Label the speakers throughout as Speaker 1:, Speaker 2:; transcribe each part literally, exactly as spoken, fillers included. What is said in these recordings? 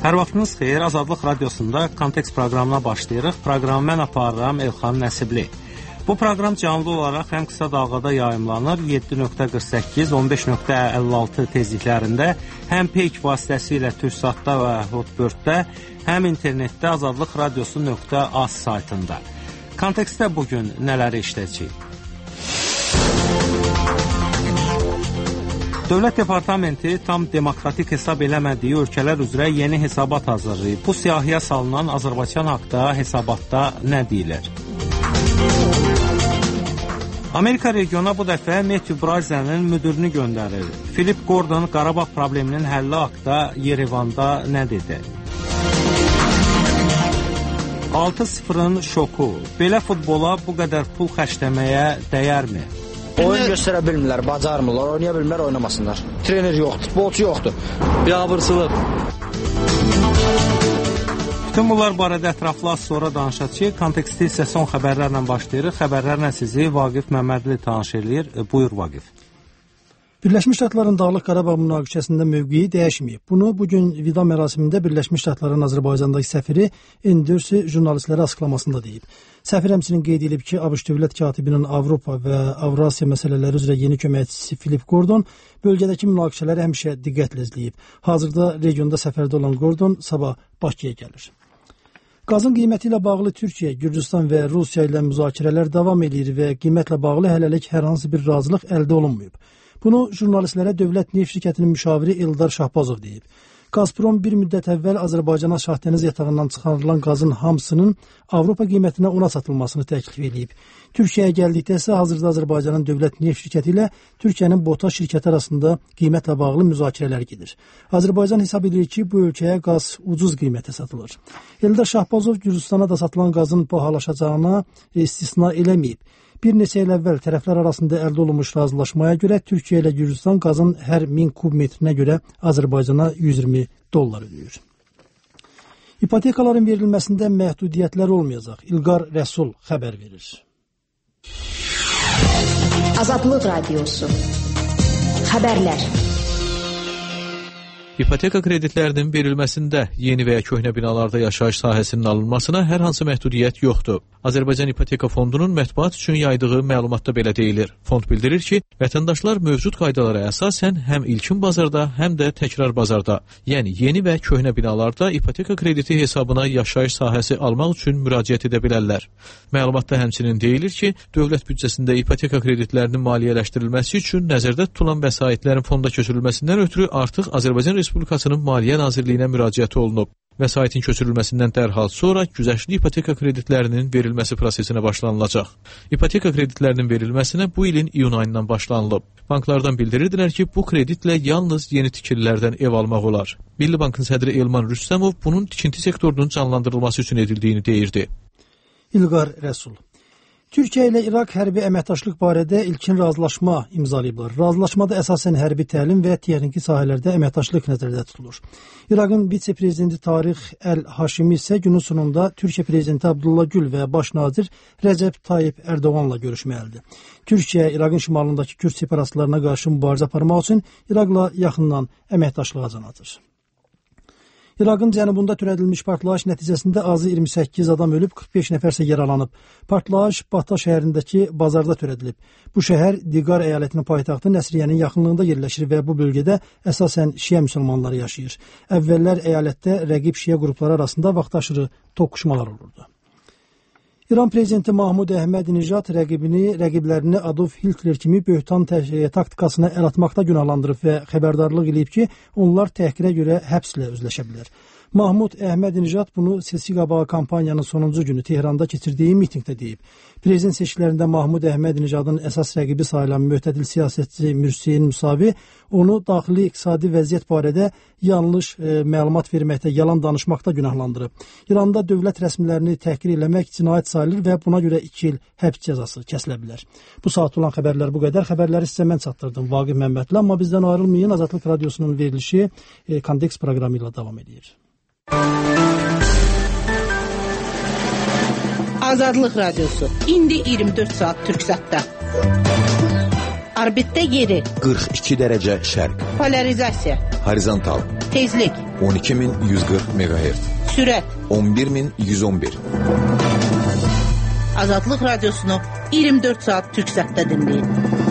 Speaker 1: Hər vaxtınız xeyir, Azadlıq Radiosunda Kontekst proqramına başlayırıq. Proqramı mən aparıram Elxan Nəsibli. Bu proqram canlı olaraq həm qısa dalğada yayımlanır, yeddi nöqtə qırx səkkiz on beş nöqtə əlli altı tezliklərində, həm Peyk vasitəsilə Türksatda və Hotbirddə, həm internetdə azadlıq radiosu nöqtə az saytında. Kontekstdə bugün nələri işləyəcəyik? Dövlət Departamenti tam demokratik hesab eləmədiyi ölkələr üzrə yeni hesabat hazırlayıb. Bu siyahıya salınan Azərbaycan haqda hesabatda nə deyilir? Amerika regiona bu dəfə Matthew Brazer'ın müdirini göndərir. Philip Gordon Qarabağ probleminin həlli haqda Yerevanda nə dedi? altı sıfırın şoku. Belə futbola bu qədər pul xərcləməyə dəyərmi?
Speaker 2: Oyun göstərə bilmirlər, bacarmırlar, oynaya bilmirlər, oynamasınlar. Trener yoxdur, futbolçu yoxdur. Biabırsılıq.
Speaker 1: Bütün bunlar barədə ətraflı az sonra danışacağıq. Konteksti isə son xəbərlərlə başlayırıq. Xəbərlərlə sizi Vaqif Məmmədli tanış eləyir. Buyur Vaqif.
Speaker 3: Birləşmiş Ştatların Dağlıq Qarabağ münaqişəsində mövqeyi dəyişməyib. Bunu bugün vida mərasimində Birləşmiş Ştatların Azərbaycandakı səfiri Endersi jurnalistlərə açıqlamasında deyib. Səfir həmçinin qeyd edib ki, ABŞ dövlət katibinin Avropa və Avrasiya məsələləri üzrə yeni köməkçisi Philip Gordon bölgədəki münaqişələri həmişə diqqətlə izləyib. Hazırda regionda səfərdə olan Gordon sabah Bakıya gəlir. Qazın qiyməti ilə bağlı Türkiyə, Gürcüstan və Rusiya ilə müzakirələr davam edir və qiymətlə bağlı hələlik hər hansı bir razılıq əldə olunmayıb. Bunu jurnalistlərə Dövlət Neft şirkətinin müşaviri Eldar Şahbazov deyib. Gazprom bir müddət əvvəl Azərbaycana Şahdəniz yatağından çıxarılan qazın hamısının Avropa qiymətinə ona satılmasını təklif edib. Türkiyəyə gəldikdə isə hazırda Azərbaycanın Dövlət Neft şirkəti ilə Türkiyənin BOTAŞ şirkəti arasında qiymətlə bağlı müzakirələr gedir. Azərbaycan hesab edir ki, bu ölkəyə qaz ucuz qiymətə satılır. Eldar Şahbazov Gürcüstana da satılan qazın bahalaşacağına istisna eləməyib. Bir neçə il əvvəl tərəflər arasında əldə olunmuş razılaşmaya görə Türkiyə ilə Gürcüstan qazın hər min kub metrinə görə Azərbaycana yüz iyirmi dollar ödəyir. İpotekaların verilməsində məhdudiyyətlər olmayacaq. İlqar Rəsul xəbər verir.
Speaker 4: Azadlıq Radiosu xəbərlər.
Speaker 5: İpoteka kreditlərinin verilməsində yeni və ya köhnə binalarda yaşayış sahəsinin alınmasına hər hansı məhdudiyyət yoxdur. Azərbaycan İpoteka Fondunun mətbuat üçün yaydığı məlumatda belə deyilir. Fond bildirir ki, vətəndaşlar mövcud qaydalara əsasən həm ilkin bazarda, həm də təkrar bazarda, yəni yeni və köhnə binalarda ipoteka krediti hesabına yaşayış sahəsi almaq üçün müraciət edə bilərlər. Məlumatda həmçinin deyilir ki, dövlət büdcəsində ipoteka kreditlərinin maliyyələşdirilməsi üçün nəzərdə tutulan vəsaitlərin fonda köçürülməsindən ötürü artıq Azərbaycan Respublikasının Maliyyə Nazirliyinə müraciəti olunub. Vəsaitin köçürülməsindən dərhal sonra güzəştli ipoteka kreditlərinin verilməsi prosesinə başlanılacaq. İpoteka kreditlərinin verilməsinə bu ilin iyun ayından başlanılıb. Banklardan bildirirdilər ki, bu kreditlə yalnız yeni tikililərdən ev almaq olar. Milli Bankın sədri Elman Rüstəmov bunun tikinti sektorunun canlandırılması üçün edildiyini deyirdi.
Speaker 3: İlqar Rəsul. Türkiyə ilə İraq hərbi əməkdaşlıq barədə ilkin razılaşma imzalayıblar. Razılaşmada əsasən hərbi təlim və texniki sahələrdə əməkdaşlıq nəzərdə tutulur. İraqın vitse-prezidenti Tarix Əl-Haşimi isə günün sonunda Türkiyə prezidenti Abdullah Gül və baş nazir Rəcəb Tayyip Ərdoğanla görüşməlidir. Türkiyə İraqın şimalındakı Kürd separatistlərine qarşı mübarizə aparmaq üçün İraqla yaxından əməkdaşlığa can atır. İraqın cənubunda törədilmiş partlayış nəticəsində azı iyirmi səkkiz adam ölüb, qırx beş nəfər isə yaralanıb. Partlayış Bata şəhərindəki bazarda törədilib. Bu şəhər Diqar əyalətinin paytaxtı Nəsriyyənin yaxınlığında yerləşir və bu bölgədə əsasən şiə müsəlmanları yaşayır. Əvvəllər əyalətdə rəqib şiə qrupları arasında vaxtaşırı toqquşmalar olurdu. İran prezidenti Mahmud Əhməd-Nijad rəqibini, rəqiblərini Adolf Hitler kimi böhtan taktikasına əl atmaqda günahlandırıb və xəbərdarlıq edib ki, onlar təhqirə görə həbslə üzləşə bilər. Mahmud Əhməd-Nijad bunu seçki qabağı kampaniyanın sonuncu günü Tehranda keçirdiyi mitingdə deyib. Prezident seçkilərində Mahmud Əhməd-Nijadın əsas rəqibi sayılan möhtədil siyasətçi Mürsiyin Musavi onu daxili iqtisadi vəziyyət barədə yanlış e, məlumat verməkdə, yalan danışmaqda günahlandırıb. İranda dövlət rəsmilərini təhqir eləmək cinayət sayılır və buna görə iki il həbs cəzası kəsilə bilər. Bu saat olan xəbərlər bu qədər. Xəbərləri sizə mən çatdırdım, Vaqif Məmmədli, amma bizdən ayrılmayın. Azadlıq Radiosunun verilişi e, Kontekst proqramı ilə davam edir.
Speaker 6: Azadlıq Radiosu indi iyirmi dörd saat Türksatda. Orbitdə yeri.
Speaker 7: qırx iki dərəcə şərq.
Speaker 6: Polarizasiya.
Speaker 7: Horizontal.
Speaker 6: Tezlik.
Speaker 7: on iki min yüz qırx meqahertz.
Speaker 6: Sürət.
Speaker 7: on bir min yüz on bir.
Speaker 6: Azadlıq radiosunu iyirmi dörd saat Türksatda dinləyin.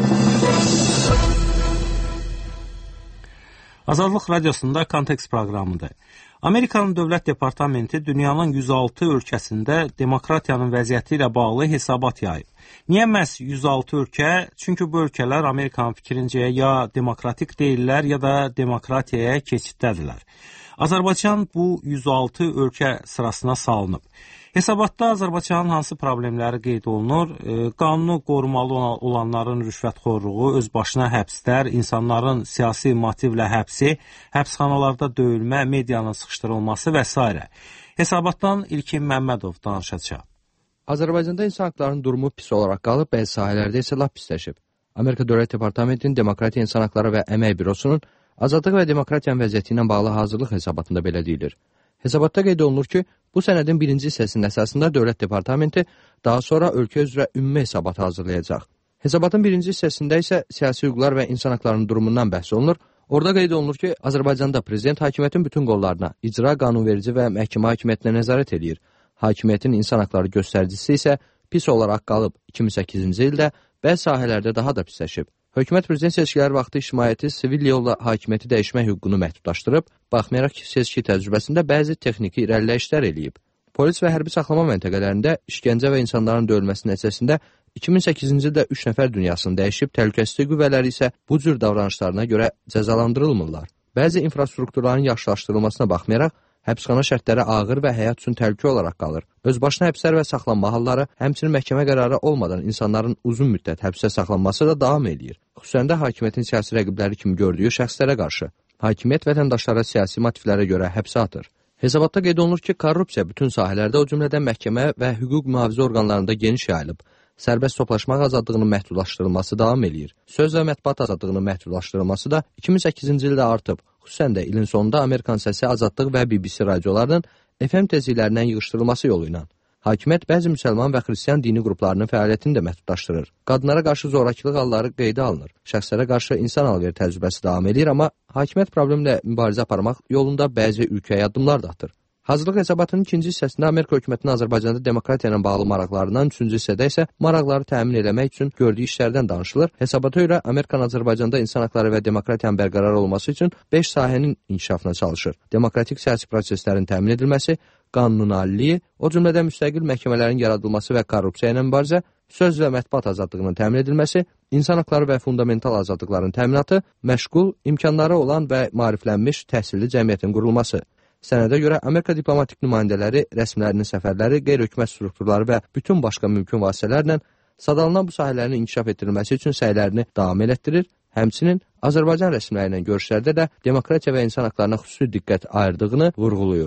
Speaker 1: Azadlıq radiosunda Kontekst proqramıdır. Amerikanın Dövlət Departamenti dünyanın yüz altı ölkəsində demokratiyanın vəziyyəti ilə bağlı hesabat yayıb. Niyə məhz yüz altı ölkə? Çünki bu ölkələr Amerikanın fikrincə ya demokratik deyirlər, ya da demokratiyaya keçiddədirlər. Azərbaycan bu yüz altı ölkə sırasına salınıb. Hesabatda Azərbaycanın hansı problemləri qeyd olunur? E, qanunu qorumalı olanların rüşvətxorluğu, özbaşına həbslər, insanların siyasi motivlə həbsi, həbsxanalarda döyülmə, medianın sıxışdırılması və s. Hesabatdan İlkin Məmmədov danışacaq.
Speaker 8: Azərbaycanda insan haqlarının durumu pis olaraq qalıb, bəzi sahələrdə isə lap pisləşib. Amerika Dövlət Departamentinin Demokratiya, İnsan Haqları və Əmək Bürosunun Azadlıq və Demokratiyanın vəziyyəti ilə bağlı hazırlıq hesabatında belə deyilir. Hesabatda qeyd olunur ki, bu sənədin birinci hissəsinin əsasında Dövlət Departamenti daha sonra ölkə üzrə ümumi hesabat hazırlayacaq. Hesabatın birinci hissəsində isə siyasi hüquqlar və insan haqlarının durumundan bəhs olunur. Orada qeyd olunur ki, Azərbaycanda prezident hakimiyyətin bütün qollarına, icra, qanunverici və məhkəmə hakimiyyətinə nəzarət edir. Hakimiyyətin insan haqları göstəricisi isə pis olaraq qalıb. iki min səkkizinci ildə bəzi sahələrdə daha da pisləşib. Hökumət prezident seçkiləri vaxtı ictimaiyyəti sivil yolla hakimiyyəti dəyişmək hüququnu məhdudlaşdırıb, baxmayaraq ki, seçki təcrübəsində bəzi texniki irəliləyişlər eləyib. Polis və hərbi saxlama məntəqələrində işgəncə və insanların döyülməsi nəticəsində iki min səkkizinci ildə üç nəfər dünyasını dəyişib, təhlükəsizlik qüvvələri isə bu cür davranışlarına görə cəzalandırılmırlar. Bəzi infrastrukturların yaxşılaşdırılmasına baxmayaraq, həbsxana şərtləri ağır və həyat üçün təhlükə olaraq qalır. Özbaşına həbslər və saxlanma halları, həmçinin məhkəmə qərarı olmadan insanların uzun müddət həbsdə saxlanması da davam edir. Xüsusən də hakimiyyətin siyasi rəqibləri kimi gördüyü şəxslərə qarşı. Hakimiyyət vətəndaşlara siyasi motivlərə görə həbsə atır. Hesabatda qeyd olunur ki, korrupsiya bütün sahələrdə, o cümlədən məhkəmə və hüquq mühafizə orqanlarında geniş yayılıb. Sərbəst toplaşmaq azadlığının məhdudlaşdırılması davam edir. Söz və mətbuat azadlığının məhdudlaşdırılması da iki min səkkizinci ildə artıb. Xüsusən də ilin sonunda Amerikan səsi, Azadlıq və B B C radiolarının F M tezliklərindən yığışdırılması yolu ilə. Hakimiyyət bəzi müsəlman və xristian dini qruplarının fəaliyyətini də məhdudlaşdırır. Qadınlara qarşı zorakılıq halları qeydə alınır. Şəxslərə qarşı insan alveri təcrübəsi davam edir, amma hakimiyyət problemlə mübarizə aparmaq yolunda bəzi ülkəyə addımlar da atır. Hazırlıq hesabatının ikinci hissəsində Amerika hökumətinin Azərbaycanda demokratiya ilə bağlı maraqlarından, üçüncü hissədə isə maraqları təmin etmək üçün gördüyü işlərdən danışılır. Hesabata görə Amerikanın Azərbaycanda insan haqları və demokratiyanın bərqərar olması üçün beş sahənin inkişafına çalışır. Demokratik siyasi proseslərin təmin edilməsi, qanunun aliliyi, o cümlədən müstəqil məhkəmələrin yaradılması və korrupsiya ilə mübarizə, söz və mətbuat azadlığının təmin edilməsi, insan haqları və fundamental azadlıqların təminatı, məşğul, imkanları olan və maariflənmiş təhsilli cəmiyyətin qurulması. Sənədə görə Amerika diplomatik nümayəndələri, rəsmilərinin səfərləri, qeyri-hökumət strukturları və bütün başqa mümkün vasitələrlə sadalınan bu sahələrin inkişaf etdirilməsi üçün səylərini davam elətdirir. Həmçinin Azərbaycan rəsmiləri ilə görüşlərdə də demokratiya və insan haqlarına xüsusi diqqət ayırdığını vurğulayır.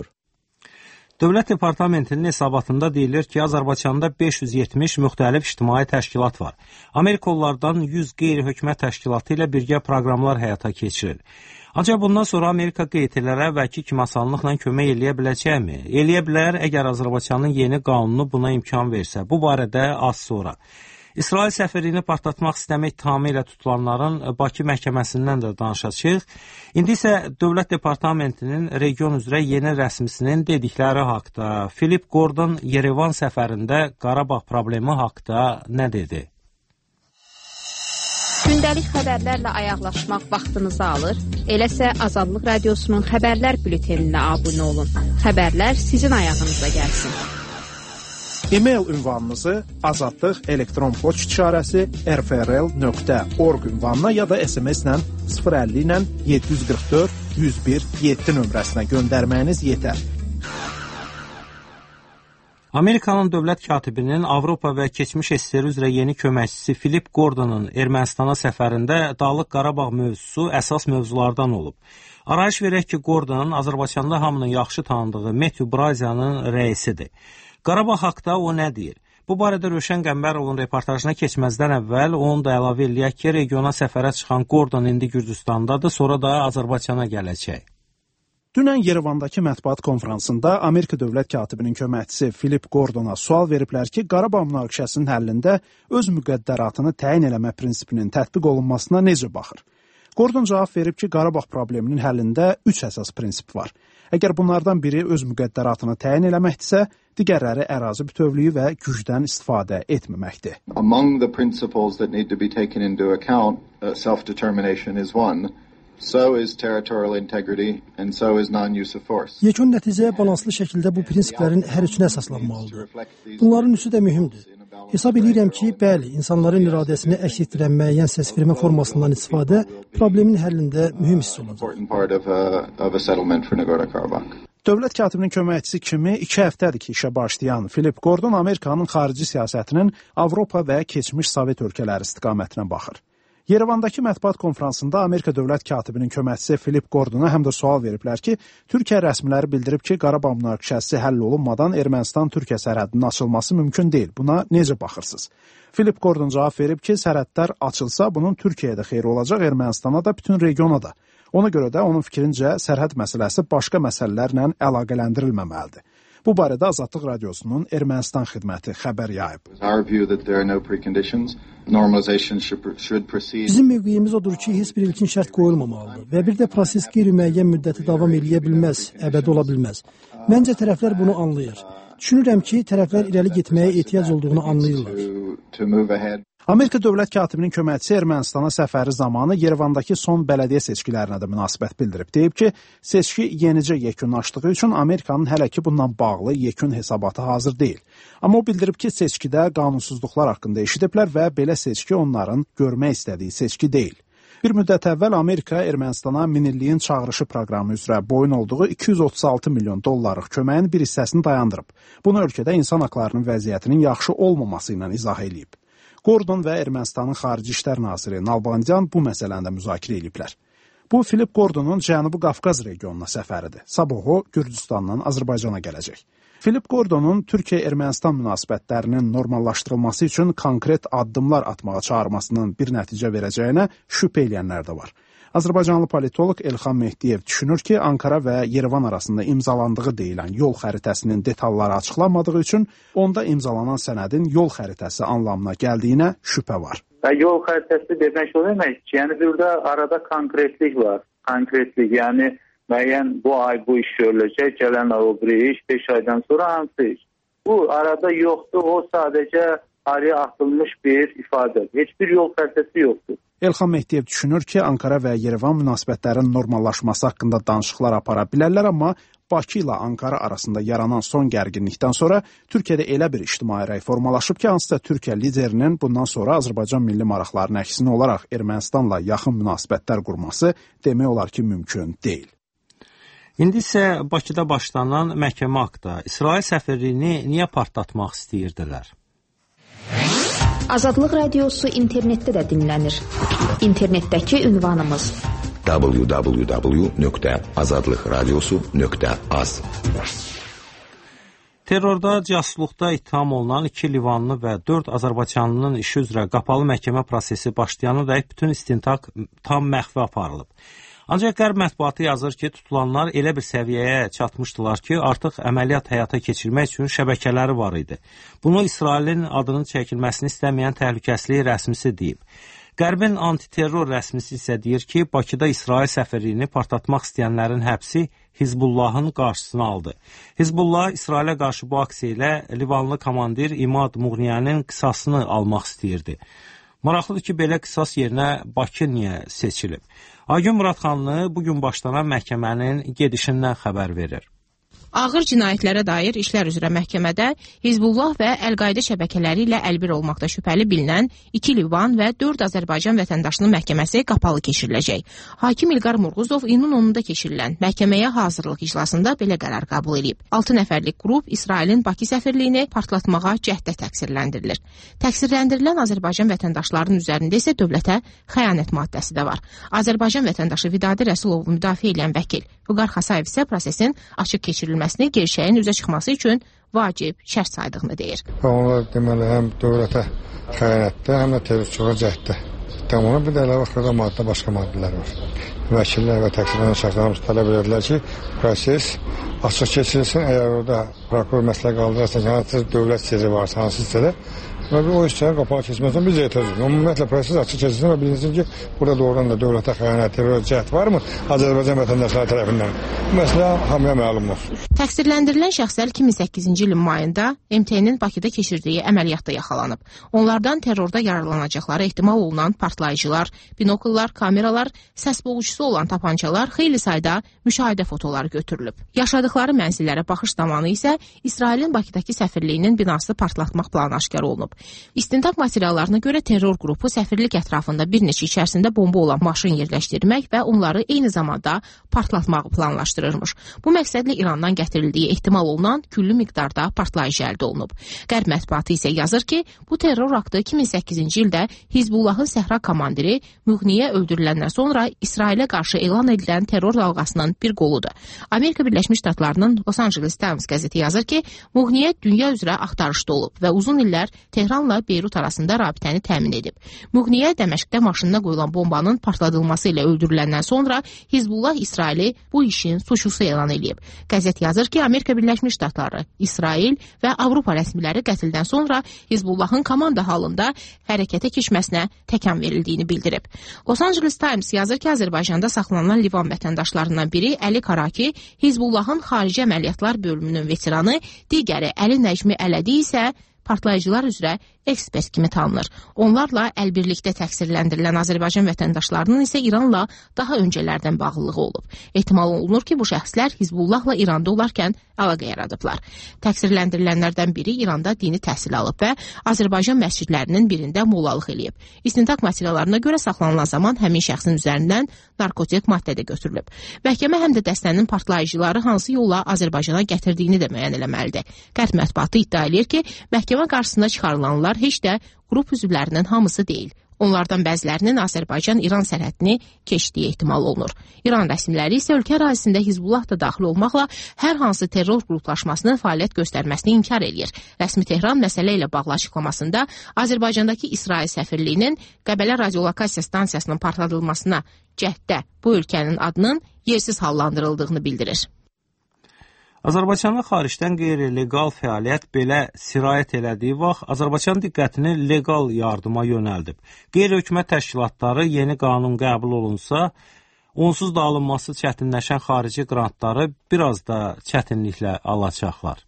Speaker 1: Dövlət Departamentinin hesabatında deyilir ki, Azərbaycanda beş yüz yetmiş müxtəlif ictimai təşkilat var. Amerikalılardan yüz qeyri-hökumət təşkilatı ilə birgə proqramlar həyata keçirir. Ancaq bundan sonra Amerika qeydilərə əvvəlki kimi asanlıqla kömək eləyə biləcəkmi? Eləyə bilər, əgər Azərbaycanın yeni qanunu buna imkan versə. Bu barədə az sonra. İsrail səfirini partlatmaq istəmə ittihamı ilə tutulanların Bakı məhkəməsindən də danışacağıq. İndi isə Dövlət Departamentinin region üzrə yeni rəsmisinin dedikləri haqda. Philip Gordon Yerevan səfərində Qarabağ problemi haqda nə dedi?
Speaker 9: Gündəlik xəbərlərlə ayaqlaşmaq vaxtınızı alır. Eləsə Azadlıq Radiosunun xəbərlər bülteninə abunə olun. Xəbərlər sizin ayağınıza gəlsin.
Speaker 10: E-mail ünvanınızı azadlıq elektron poçt işarəsi r f r l nöqtə org ünvanına ya da S M S ilə sıfır əlli ilə yeddi yüz qırx dörd yüz bir yeddi nömrəsinə göndərməyiniz yetər.
Speaker 1: Amerikanın dövlət katibinin Avropa və keçmiş S S R üzrə yeni köməkçisi Philip Gordon'un Ermənistana səfərində Dağlıq Qarabağ mövzusu əsas mövzulardan olub. Arayış verək ki, Gordon Azərbaycanda hamının yaxşı tanıdığı Matthew Brazia'nın rəisidir. Qarabağ haqda o nə deyir? Bu barədə Rövşən Qəmbərovun reportajına keçməzdən əvvəl onu da əlavə eləyək ki, regiona səfərə çıxan Gordon indi Gürcüstandadır, sonra da Azərbaycana gələcək.
Speaker 10: Dünən Yerevandakı mətbuat konfransında Amerika dövlət katibinin köməkçisi Philip Gordona sual veriblər ki, Qarabağ münaqişəsinin həllində öz müqəddəratını təyin eləmə prinsipinin tətbiq olunmasına necə baxır? Gordon cavab verib ki, Qarabağ probleminin həllində üç əsas prinsip var. Əgər bunlardan biri öz müqəddəratını təyin eləməkdirsə, digərləri ərazi bütövlüyü və gücdən istifadə etməməkdir.
Speaker 11: Among the principles that need to be taken into account, uh, self-determination is one. So is territorial integrity and so is non-use of force.
Speaker 3: Yekun nəticəyə balanslı şəkildə bu prinsiplərin hər üçünə əsaslanmalıdır. Bunların üçü də mühümdür. Hesab edirəm ki, bəli, insanların iradəsini əks etdirən müəyyən səsvermə formasından istifadə problemin həllində mühüm hiss olacaq.
Speaker 10: Dövlət katibinin köməkçisi kimi iki həftədir ki, işə başlayan Philip Gordon Amerikanın xarici siyasətinin Avropa və keçmiş Sovet ölkələri istiqamətinə baxır. Yerevandakı mətbuat konfransında Amerika dövlət katibinin köməkçisi Philip Gordona həm də sual veriblər ki, Türkiyə rəsmiləri bildirib ki, Qarabağ münaqişəsi həll olunmadan Ermənistan-Türkiyə sərhədinin açılması mümkün deyil. Buna necə baxırsınız? Philip Gordon cavab verib ki, sərhədlər açılsa, bunun Türkiyəyə də xeyri olacaq, Ermənistana da, bütün regiona da. Ona görə də onun fikrincə sərhəd məsələsi başqa məsələlərlə əlaqələndirilməməlidir. Bu barədə Azadlıq Radiosunun Ermənistan xidməti xəbər yayıb.
Speaker 3: Bizim mövqeyimiz odur ki, heç bir ilkin şərt qoyulmamalıdır və bir də proses qeyri-müəyyən müddəti davam eləyə bilməz, əbədi ola bilməz. Məncə tərəflər bunu anlayır. Düşünürəm ki, tərəflər irəli getməyə ehtiyac olduğunu anlayırlar.
Speaker 10: Amerika dövlət katibinin köməkçisi Ermənistana səfəri zamanı Yerevandakı son bələdiyyə seçkilərinə də münasibət bildirib. Deyib ki, seçki yenicə yekunlaşdığı üçün Amerikanın hələ ki bundan bağlı yekun hesabatı hazır deyil. Amma o bildirib ki, seçkidə qanunsuzluqlar haqqında eşidiblər və belə seçki onların görmək istədiyi seçki deyil. Bir müddət əvvəl Amerika Ermənistana minilliyin çağırışı proqramı üzrə boyun olduğu iki yüz otuz altı milyon dollarlıq köməyin bir hissəsini dayandırıb. Bunu ölkədə insan haqlarının vəziyyətinin yaxşı olmaması ilə izah edib. Gordon və Ermənistanın Xarici İşlər naziri Nalbandyan bu məsələni də müzakirə ediblər. Bu, Philip Gordonun Cənubi Qafqaz regionuna səfəridir. Sabah o, Gürcüstandan Azərbaycana gələcək. Philip Gordonun Türkiyə-Ermənistan münasibətlərinin normallaşdırılması üçün konkret addımlar atmağa çağırmasının bir nəticə verəcəyinə şübhə eləyənlər də var. Azərbaycanlı politoloq Elxan Mehdiyev düşünür ki, Ankara və Yerevan arasında imzalandığı deyilən yol xəritəsinin detalları açıqlanmadığı üçün onda imzalanan sənədin yol xəritəsi anlamına gəldiyinə şübhə var.
Speaker 12: Yol xəritəsi demək o demək ki, yəni burada arada konkretlik var. Konkretlik, yəni müəyyən bu ay bu iş görüləcək, gələn ay o bir iş, beş aydan sonra hansı iş. Bu arada yoxdur, o sadəcə araya atılmış bir ifadə. Heç bir yol xəritəsi yoxdur.
Speaker 10: Elxan Mehdiyev düşünür ki, Ankara və Yerevan münasibətlərin normallaşması haqqında danışıqlar apara bilərlər, amma Bakı ilə Ankara arasında yaranan son gərginlikdən sonra Türkiyədə elə bir ictimai rəy formalaşıb ki, hansısa Türkiyə liderinin bundan sonra Azərbaycan milli maraqlarının əksinə olaraq Ermənistanla yaxın münasibətlər qurması demək olar ki, mümkün deyil.
Speaker 1: İndi isə Bakıda başlanan məhkəmə haqqında İsrail səfirliyini niyə partlatmaq istəyirdilər?
Speaker 4: Azadlıq Radiosu internetdə də dinlənir. İnternetdəki ünvanımız
Speaker 7: w w w nöqtə azadlıq radiosu nöqtə az.
Speaker 1: Terrorda, casusluqda ittiham olunan iki Livanlı və dörd Azərbaycanlının işi üzrə qapalı məhkəmə prosesi başlayana dək bütün istintaq tam məxfi aparılıb. Ancaq Qərb mətbuatı yazır ki, tutulanlar elə bir səviyyəyə çatmışdılar ki, artıq əməliyyat həyata keçirmək üçün şəbəkələri var idi. Bunu İsrailin adının çəkilməsini istəməyən təhlükəsizlik rəsmisi deyib. Qərbin antiterror rəsmisi isə deyir ki, Bakıda İsrail səfirliyini partlatmaq istəyənlərin həbsi Hizbullahın qarşısını aldı. Hizbullah İsrailə qarşı bu aksiya ilə Livanlı komandir İmad Muğniyanın qisasını almaq istəyirdi. Maraqlıdır ki, belə qisas yerinə Bakı niyə seçilib? Aygün Muradxanlı bugün başlanan məhkəmənin gedişindən xəbər verir.
Speaker 9: Ağır cinayətlərə dair işlər üzrə məhkəmədə Hizbullah və Əl-Qayda şəbəkələri ilə əlbir olmaqda şübhəli bilinən iki Livan və dörd Azərbaycan vətəndaşının məhkəməsi qapalı keçiriləcək. Hakim İlqar Murğuzov iyunun onunda keçirilən məhkəməyə hazırlıq iclasında belə qərar qəbul edib. altı nəfərlik qrup İsrailin Bakı səfirliyini partlatmağa cəhddə təqsirləndirilir. Təqsirləndirilən Azərbaycan vətəndaşlarının üzərində isə dövlətə xəyanət maddəsi də var. Azərbaycan vətəndaşı Vidadi Rəsulovu müdafiə edən vəkil Vüqar Xasayev isə prosesin açıq keçirilməsini gerçəyin üzə çıxması üçün vacib, şərt saydığını deyir.
Speaker 13: Onlar deməli həm dövlətə xəyanətdə, həm də terrorçuluğa cəhddə Tamam, bir də əlavə xırda maddə, başqa maddələr var. Vəkillər və təqsirlənən şəxslərimiz tələb edirlər ki, proses açıq keçirilsin. Əgər orada prokuror məsələ qaldırırsa ki, hansı dövlət sirri varsa, hansı hissədə və o işlərin qapalı keçməsin, biz etiraz edirik. Ümumiyyətlə proses açıq keçirilsin və bilinsin ki, burada doğrudan da dövlətə xəyanət, terror cəhd varmı Azərbaycan vətəndaşları tərəfindən? Bu məsələ hamıya məlumdur.
Speaker 9: Təqsirləndirilən şəxslər iki min səkkizinci ilin mayında M T N-in Bakıda keçirdiyi əməliyyatda yaxalanıb. Onlardan terrorda yararlanacaqları ehtimal olunan partlayıcılar, binokullar, kameralar, səs boğucusu olan tapançalar, xeyli sayda müşahidə fotoları götürülüb. Yaşadıkları mənzillərə baxış zamanı isə İsrailin Bakıdakı səfirliyinin binası partlatmaq planı aşkar olunub. İstintaq materiallarına görə terror qrupu səfirlik ətrafında bir neçə içərisində bomba olan maşın yerləşdirmək və onları eyni zamanda partlatmağı planlaşdırırmış. Bu məqsədlə İrandan gətirildiyi ehtimal olunan küllü miqdarda partlayıcı əldə olunub. Qərb mətbuatı isə yazır ki, bu terror aktı iki min səkkizinci ildə Hizbullahın Səhra komandiri Müğniyə öldürüləndən sonra İsrailə qarşı elan edilən terror dalğasının bir qoludur. Amerika Birləşmiş Ştatlarının Los Angeles Times qəzeti yazır ki, Müğniyə dünya üzrə axtarışda olub və uzun illər Tehranla Beyrut arasında rabitəni təmin edib. Müğniyə Dəməşqdə maşınına qoyulan bombanın partladılması ilə öldürüləndən sonra Hizbullah İsraili bu işin suçlusu elan edib. Qəzet yazır ki, Amerika Birləşmiş Ştatları, İsrail və Avropa rəsmiləri qətldən sonra Hizbullahın komanda halında hərəkətə keçməsinə təkan verildiyini bildirib. Los Angeles Times yazır ki, Azərbaycanda saxlanılan Livan vətəndaşlarından biri Əli Karaki, Hizbullahın xarici əməliyyatlar bölümünün veteranı, digəri Əli Nəcmi Ələdi isə partlayıcılar üzrə ekspert kimi tanınır. Onlarla əlbirlikdə təqsirləndirilən Azərbaycan vətəndaşlarının isə İranla daha öncələrdən bağlılığı olub. Ehtimal olunur ki, bu şəxslər Hizbullahla İranda olarkən əlaqə yaradıblar. Təqsirləndirilənlərdən biri İranda dini təhsil alıb və Azərbaycan məscidlərinin birində mollalıq eləyib. İstintaq materiallarına görə saxlanılan zaman həmin şəxsin üzərindən narkotik maddə də götürülüb. Məhkəmə həm də dəstənin partlayıcıları hansı yolla Azərbaycana gətirdiyini də müəyyən eləməlidir. Qərb mətbuatı iddia edir ki, məhkəmə qarşısına çıxarılanlar heç də qrup üzvlərinin hamısı deyil. Onlardan bəzilərinin Azərbaycan-İran sərhədini keçdiyi ehtimal olunur. İran rəsmiləri isə ölkə ərazisində Hizbullah da daxil olmaqla hər hansı terror qruplaşmasının fəaliyyət göstərməsini inkar edir. Rəsmi Tehran məsələ ilə bağlı açıqlamasında Azərbaycandakı İsrail səfirliyinin Qəbələ radiolokasiya stansiyasının partladılmasına cəhddə bu ölkənin adının yersiz hallandırıldığını bildirir.
Speaker 1: Azərbaycanda xaricdən qeyri-legal fəaliyyət belə sirayət elədiyi vaxt Azərbaycan diqqətini legal yardıma yönəldib. Qeyri-hökumət təşkilatları yeni qanun qəbul olunsa, onsuz da alınması çətinləşən xarici qrantları biraz da çətinliklə alacaqlar.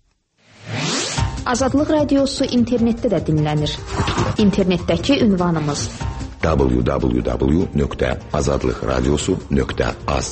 Speaker 4: Azadlıq radiosu internetdə də dinlənir. İnternetdəki ünvanımız
Speaker 7: w w w nöqtə azadlıq radiosu nöqtə az.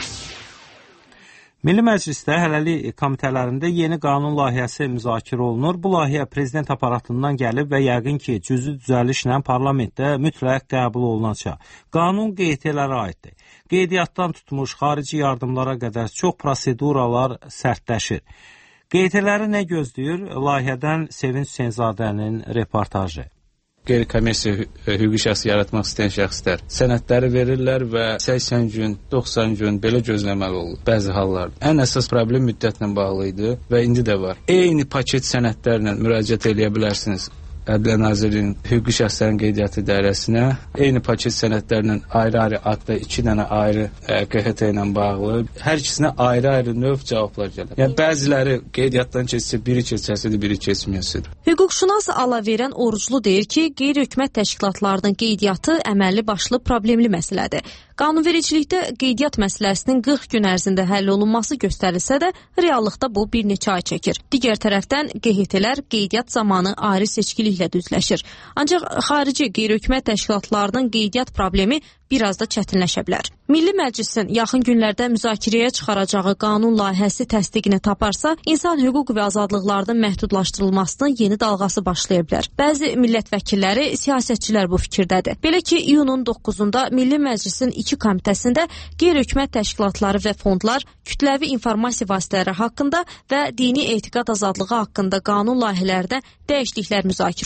Speaker 1: Milli Məclisdə hələlik komitələrində yeni qanun layihəsi müzakirə olunur. Bu layihə prezident aparatından gəlib və yəqin ki, cüzi düzəlişlə parlamentdə mütləq qəbul olunacaq. Qanun Q E T-lərə aiddir. Qeydiyyatdan tutmuş xarici yardımlara qədər çox proseduralar sərtləşir. Q E T-ləri nə gözləyir? Layihədən Sevinç Hüseynzadənin reportajı.
Speaker 14: Qeyri-kommersiya hüquqi şəxs yaratmaq istəyən şəxslər sənədləri verirlər və səksən gün, doxsan gün belə gözləməli olur bəzi hallarda. Ən əsas problem müddətlə bağlı idi və indi də var. Eyni paket sənədlərlə müraciət edə bilərsiniz Ədliyyə Nazirliyinin hüquqi şəxslərin qeydiyyatı dairəsinə. Eyni paket sənədlərlə ayrı-ayrı adda iki dənə ayrı Q H T ilə bağlı. Hər ikisinə ayrı-ayrı növ cavablar gəlir. Yəni bəziləri qeydiyyatdan keçsə biri keçəsidir, biri keçməyəsidir.
Speaker 15: Hüquqşünas Alaveren Oruclu deyir ki, qeyri-hökumət təşkilatlarının qeydiyyatı əməlli başlı problemli məsələdir. Qanunvericilikdə qeydiyyat məsələsinin qırx gün ərzində həll olunması göstərilsə də, reallıqda bu bir neçə ay çəkir. Digər tərəfdən Q H T-lər qeydiyyat zamanı ayrı seçkiliklə düzləşir. Ancaq xarici qeyri-hökumət təşkilatlarının qeydiyyat problemi biraz da çətinləşə bilər. Milli Məclisin yaxın günlərdə müzakirəyə çıxaracağı qanun layihəsi təsdiqini taparsa, insan hüquq və azadlıqlarının məhdudlaşdırılmasının yeni dalğası başlaya bilər. Bəzi millət vəkilləri, siyasətçilər bu fikirdədir. Belə ki, iyunun doqquzunda Milli Məclisin iki komitəsində qeyri-hökumət təşkilatları və fondlar, kütləvi informasiya vasitələri haqqında və dini etiqad azadlığı haqqında qanun layihələrdə dəyişikliklər müzakirə olunub.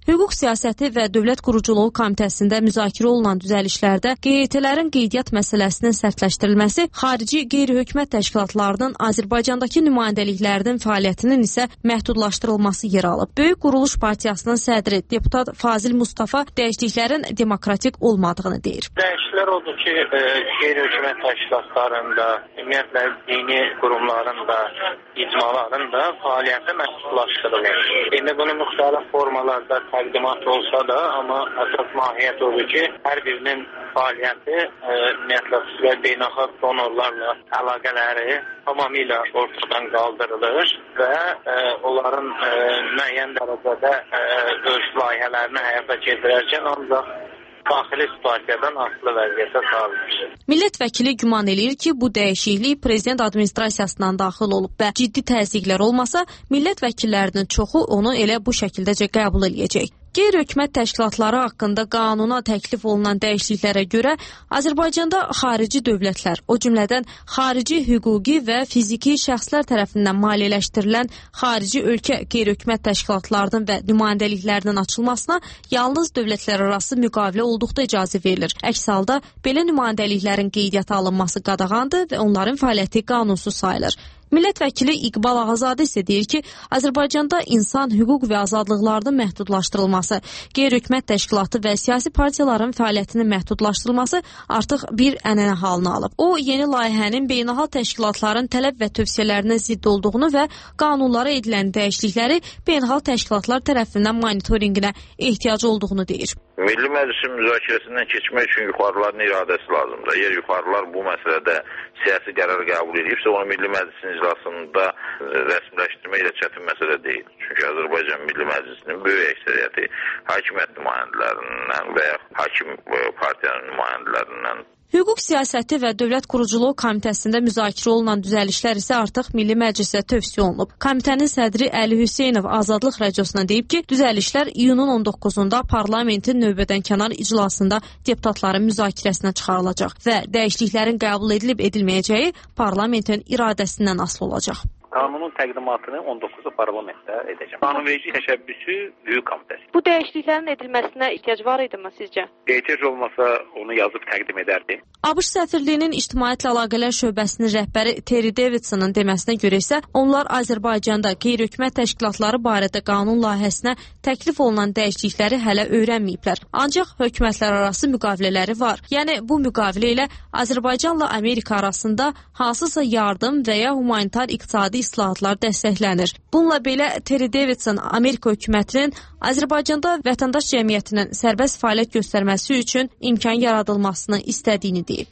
Speaker 15: Hüquq siyasəti və Dövlət Quruculuğu Komitəsində müzakirə olunan düzəlişlərdə Q Y T-lərin qeydiyyat məsələsinin sərtləşdirilməsi, xarici qeyri-hökumət təşkilatlarının Azərbaycandakı nümayəndəliklərinin fəaliyyətinin isə məhdudlaşdırılması yer alıb. Böyük Quruluş Partiyasının sədri deputat Fazil Mustafa dəyişikliklərin demokratik olmadığını deyir.
Speaker 16: Dəyişikliklər odur ki, e, qeyri-hökumət təşkilatlarında, ümumiyyətlə dini qurumların da, icmaların da fəaliyyəti məhdudlaşdırılır. İndi bunu müxtəlif formalarda təqdimat olsa da, amma əsas mahiyyət odur ki, hər birinin fəaliyyəti e, ümumiyyətlə xüsusilə beynəlxalq donorlarla əlaqələri tamamilə ortadan qaldırılır və e, onların e, müəyyən dərəcədə e, öz layihələrini həyata keçirərkən ancaq daxili situasiyadan asılı vəziyyətə salınır.
Speaker 15: Millət vəkili güman eləyir ki, bu dəyişiklik prezident administrasiyasından daxil olub və ciddi təzyiqlər olmasa, millət vəkillərinin çoxu onu elə bu şəkildəcə qəbul eləyəcək. Qeyri-hökumət təşkilatları haqqında qanuna təklif olunan dəyişikliklərə görə Azərbaycanda xarici dövlətlər, o cümlədən xarici hüquqi və fiziki şəxslər tərəfindən maliyyələşdirilən xarici ölkə qeyri-hökumət təşkilatlarının və nümayəndəliklərinin açılmasına yalnız dövlətlərarası müqavilə olduqda icazə verilir. Əks halda belə nümayəndəliklərin qeydiyyata alınması qadağandır və onların fəaliyyəti qanunsuz sayılır. Millət vəkili İqbal Ağazadə isə deyir ki, Azərbaycanda insan hüquq və azadlıqlarının məhdudlaşdırılması, qeyri-hökumət təşkilatı və siyasi partiyaların fəaliyyətinin məhdudlaşdırılması artıq bir ənənə halını alıb. O, yeni layihənin beynəlxalq təşkilatların tələb və tövsiyələrinə zidd olduğunu və qanunlara edilən dəyişiklikləri beynəlxalq təşkilatlar tərəfindən monitorinqinə ehtiyacı olduğunu deyir.
Speaker 17: Milli Məclisin müzakirəsindən keçmək üçün yuxarıların iradəsi lazımdır. Əgər yuxarılar bu məsələdə siyasi qərar qəbul edibsə, onu Milli Məclisin iclasında rəsmiləşdirmək də çətin məsələ deyil. Çünki Azərbaycan Milli Məclisinin böyük əksəriyyəti hakimiyyət nümayəndələrindən və ya hakim partiyanın nümayəndələrindən.
Speaker 15: Hüquq siyasəti və Dövlət Quruculuğu Komitəsində müzakirə olunan düzəlişlər isə artıq Milli Məclisə tövsiyə olunub. Komitənin sədri Əli Hüseynov Azadlıq Radiosuna deyib ki, düzəlişlər iyunun on doqquzunda parlamentin növbədənkənar iclasında deputatların müzakirəsinə çıxarılacaq və dəyişikliklərin qəbul edilib edilməyəcəyi parlamentin iradəsindən asılı olacaq.
Speaker 18: Qanunun təqdimatını on doqquzda parlamentdə edəcəm. Qanunverici təşəbbüsü Hüquq Komitəsi.
Speaker 15: Bu dəyişikliklərin edilməsinə ehtiyac var idimi sizcə?
Speaker 18: Ehtiyac olmasa onu yazıb təqdim edərdi.
Speaker 15: ABŞ səfirliyinin İctimaiyyətlə Əlaqələr şöbəsinin rəhbəri Terry Davidsonun deməsinə görə isə onlar Azərbaycanda qeyri-hökumət təşkilatları barədə qanun layihəsinə təklif olunan dəyişiklikləri hələ öyrənməyiblər. Ancaq hökumətlərarası müqavilələri var. Yəni bu müqavilə ilə Azərbaycanla Amerika arasında hansısa yardım və ya humanitar iqtisadi islahatlar dəstəklənir. Bununla belə Terry Davidson Amerika hökumətinin Azərbaycanda vətəndaş cəmiyyətinin sərbəst fəaliyyət göstərməsi üçün imkan yaradılmasını istədiyini deyib.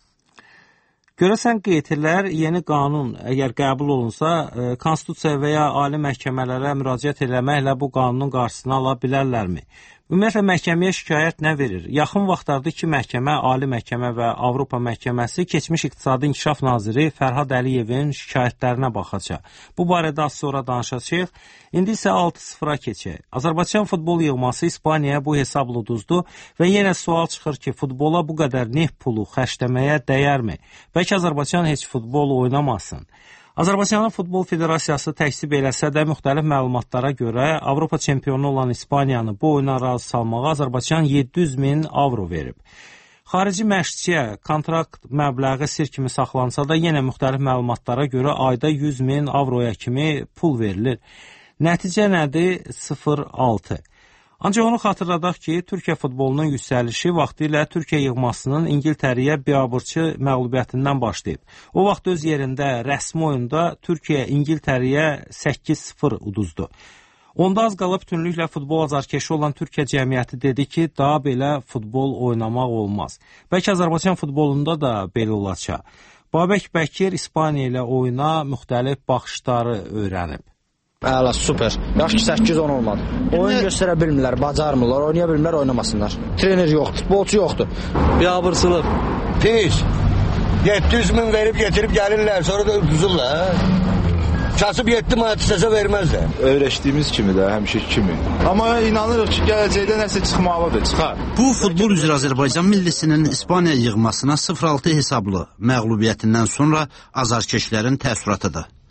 Speaker 1: Görəsən Q Y T-lər yeni qanun əgər qəbul olunsa, konstitusiya və ya ali məhkəmələrə müraciət etməklə bu qanunun qarşısını ala bilərlərmi? Ümumiyyətlə məhkəməyə şikayət nə verir? Yaxın vaxtlarda iki məhkəmə, Ali Məhkəmə və Avropa Məhkəməsi keçmiş İqtisadi İnkişaf Naziri Fərhad Əliyevin şikayətlərinə baxacaq. Bu barədə az sonra danışacağıq. İndi isə altı sıfıra keçək. Azərbaycan futbol yığması İspaniyaya bu hesabla uduzdu və yenə sual çıxır ki, futbola bu qədər neft pulu xərcləməyə dəyərmi? Bəlkə Azərbaycan heç futbol oynamasın? Azərbaycanın Futbol Federasiyası təksib eləsə də müxtəlif məlumatlara görə Avropa çempionu olan İspaniyanı bu oyuna razı salmağa Azərbaycan yeddi yüz min avro verib. Xarici məşqçiyə kontrakt məbləği sir kimi saxlansa da yenə müxtəlif məlumatlara görə ayda yüz min avroya kimi pul verilir. Nəticə nədir? sıfır altı. Ancaq onu xatırladaq ki, Türkiyə futbolunun yüksəlişi vaxtilə Türkiyə yığmasının İngiltərəyə biabırçı məğlubiyyətindən başlayıb. O vaxt öz yerində rəsmi oyunda Türkiyə İngiltərəyə səkkiz sıfır uduzdu. Onda az qala bütünlüklə futbol azarkeşi olan Türkiyə cəmiyyəti dedi ki, daha belə futbol oynamaq olmaz. Bəlkə Azərbaycan futbolunda da belə olacaq. Babək Bəkir İspaniya ilə oyuna müxtəlif baxışları öyrənib.
Speaker 2: Əla, super. Yaxşı ki, səkkiz on olmadı. Oyun göstərə bilmirlər, bacarmırlar, oynaya bilmirlər, oynamasınlar. Trener yoxdur, futbolçu yoxdur.
Speaker 19: Biabırçılıq. Pis. yeddi yüz min verib getirib gəlirlər, sonra da uduzurlar. Kasıb yeddi manat istəsə verməzlər.
Speaker 20: Öyrəşdiyimiz kimi də, həmişəki kimi. Amma inanırıq ki, gələcəkdə nəsə çıxmalıdır, çıxar.
Speaker 21: Bu futbol üzrə Azərbaycan millisinin İspaniya yığmasına sıfır altı hesablı məğlubiyyətindən sonra azarkeşlərin təəssüratıdır.